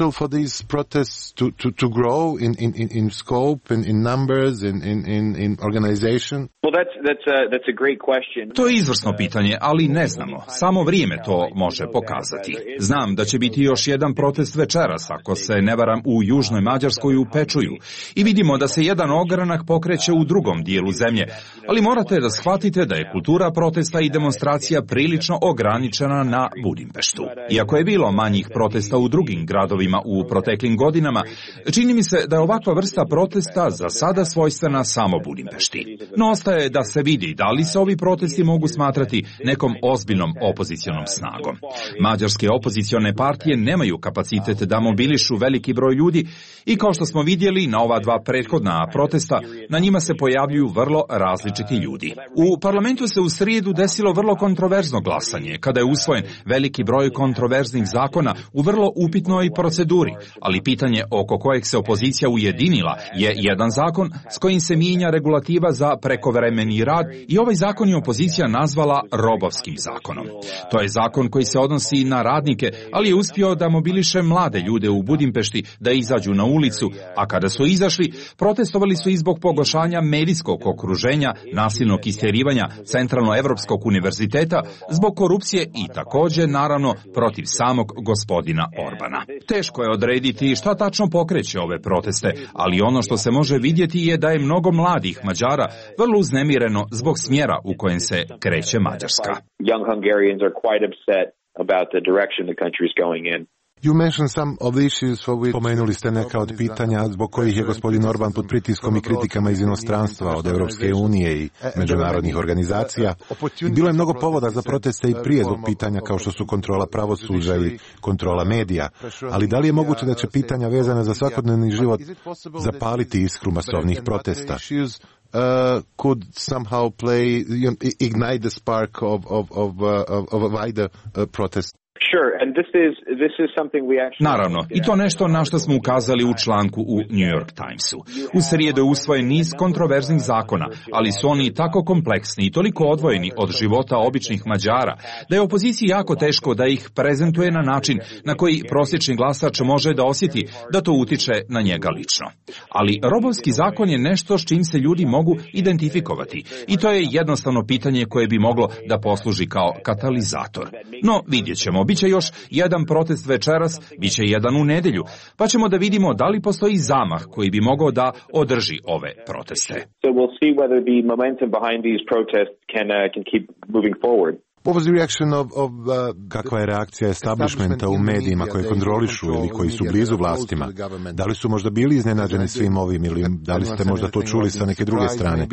Speaker 27: To je izvrsno pitanje, ali ne znamo. Samo vrijeme to može pokazati. Znam da će biti još jedan protest večeras, ako se ne varam, u južnoj Mađarskoj u Pečuju. I vidimo da se jedan ogranak pokreće u drugom dijelu zemlje, ali morate da shvatite da je kultura protesta i demonstracija prilično ograničena na Budimpeštu. Iako je bilo manjih protesta u drugim gradovima u proteklim godinama, čini mi se da je ovakva vrsta protesta za sada svojstvena samo Budimpešti. No ostaje da se vidi da li se ovi protesti mogu smatrati nekom ozbiljnom opozicionom snagom. Mađarske opozicione partije nemaju kapacitet da mobilišu veliki broj ljudi i kao što smo vidjeli na ova dva prethodna protesta, na njima se pojavljuju vrlo različiti ljudi. U parlamentu se u srijedu desilo vrlo kontroverzno glasanje, kada je usvojen veliki broj kontroverznih zakona u vrlo upitnoj proceduri, ali pitanje oko kojeg se opozicija ujedinila je jedan zakon s kojim se mijenja regulativa za prekovremeni rad i ovaj zakon je opozicija nazvala robovskim zakonom. To je zakon koji se odnosi na radnike, ali je uspio da mobiliše mlade ljude u Budimpešti da izađu na ulicu, a kada su izašli, protestovali su i zbog pogoršanja medijskog okruženja, nasilnog istjerivanja Centralno-Evropskog univerziteta, zbog korupcije i također, naravno, protiv samog gospodina Orbana. Teško je odrediti šta tačno pokreće ove proteste, ali ono što se može vidjeti je da je mnogo mladih Mađara vrlo uznemireno zbog smjera u kojem se kreće Mađarska.
Speaker 19: Young Hungarians are quite upset about the direction the country is going in.
Speaker 2: You mentioned some of the issues for which... Pomenuli ste neka od pitanja zbog kojih je gospodin Orban pod pritiskom i kritikama iz inostranstva od Europske unije i međunarodnih organizacija. I bilo je mnogo povoda za proteste i prije zbog pitanja kao što su kontrola pravosuđa i kontrola medija. Ali da li je moguće da će pitanja vezane za svakodnevni život zapaliti iskru masovnih protesta? Uh, could somehow play, you know, ignite the spark of, of, of, uh, of a wider uh, protest?
Speaker 19: Sure, and this is this is something we actually...
Speaker 27: Naravno, i to nešto na što smo ukazali u članku u New York Timesu. U srijedu je usvojen niz kontroverznih zakona, ali su oni tako kompleksni i toliko odvojeni od života običnih Mađara, da je opoziciji jako teško da ih prezentuje na način na koji prosječni glasač može da osjeti da to utiče na njega lično. Ali robovski zakon je nešto s čim se ljudi mogu identifikovati i to je jednostavno pitanje koje bi moglo da posluži kao katalizator. No, vidjet ćemo. Biće još jedan protest večeras, biće jedan u nedjelju, pa ćemo da vidimo da li postoji zamah koji bi mogao da održi ove proteste.
Speaker 19: So we'll see whether the momentum behind these protests can uh, can keep moving forward.
Speaker 2: What was the reaction of, of, uh, kakva je reakcija establishmenta u medijima koje kontrolišu ili koji su blizu vlastima? Da li su možda bili iznenađeni svim ovim ili da li ste možda to čuli sa neke druge strane?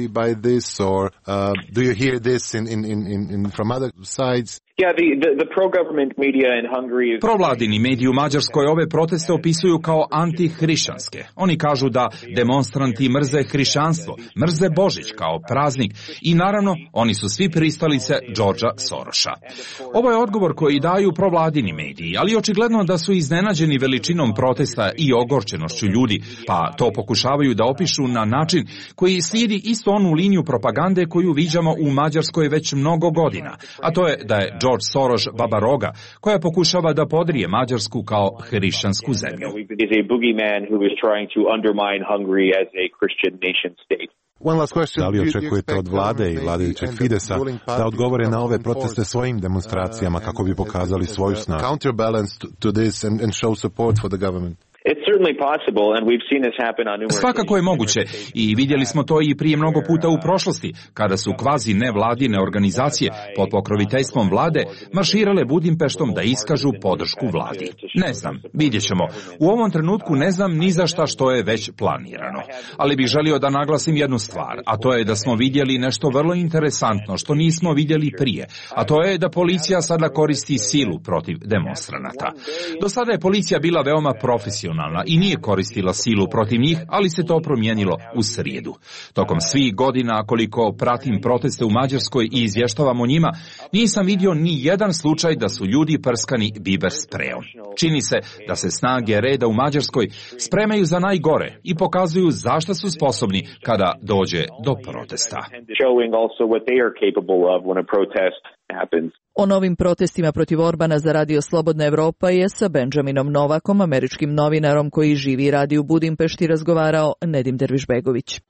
Speaker 2: Do you hear this in, in, in, in from other sides?
Speaker 19: Yeah, the, the, the pro-government media in Hungary is...
Speaker 27: Provladini mediji u Mađarskoj ove proteste opisuju kao antihrišćanske. Oni kažu da demonstranti mrze hrišćanstvo, mrze Božić kao praznik i naravno oni su svi pristalice Georgea Soroša. Ovo je odgovor koji daju provladini mediji, ali očigledno da su iznenađeni veličinom protesta i ogorčenošću ljudi, pa to pokušavaju da opišu na način koji slijedi isto onu liniju propagande koju viđamo u Mađarskoj već mnogo godina, a to je da je George Soros baba roga, koja pokušava da podrije Mađarsku kao hrišćansku zemlju.
Speaker 2: Da li očekujete od vlade i vladajućeg Fidesa da odgovore na ove proteste svojim demonstracijama kako bi pokazali svoju snagu?
Speaker 27: Svakako je moguće i vidjeli smo to i prije mnogo puta u prošlosti, kada su kvazi nevladine organizacije pod pokroviteljstvom vlade marširale Budimpeštom da iskažu podršku vladi. Ne znam, vidjet ćemo. U ovom trenutku ne znam ni za šta što je već planirano. Ali bih želio da naglasim jednu stvar, a to je da smo vidjeli nešto vrlo interesantno što nismo vidjeli prije, a to je da policija sada koristi silu protiv demonstranata. Do sada je policija bila veoma profesionalna racionalna i nije koristila silu protiv njih, ali se to promijenilo u srijedu. Tokom svih godina koliko pratim proteste u Mađarskoj i izvještavam o njima, nisam vidio ni jedan slučaj da su ljudi prskani biber sprejom. Čini se da se snage reda u Mađarskoj spremaju za najgore i pokazuju zašto su sposobni kada dođe do protesta.
Speaker 1: O novim protestima protiv Orbana za Radio Slobodna Evropa je sa Benjaminom Novakom, američkim novinarom koji živi i radi u Budimpešti, razgovarao Nedim Dervišbegović.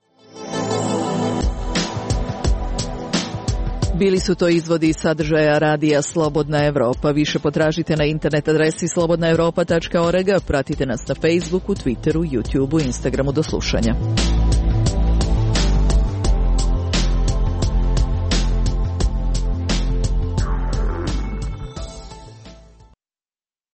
Speaker 1: Bili su to izvodi iz sadržaja Radija Slobodna Evropa. Više potražite na internet adresi slobodna evropa tačka org. Pratite nas na Facebooku, Twitteru, YouTubeu, Instagramu. Do slušanja.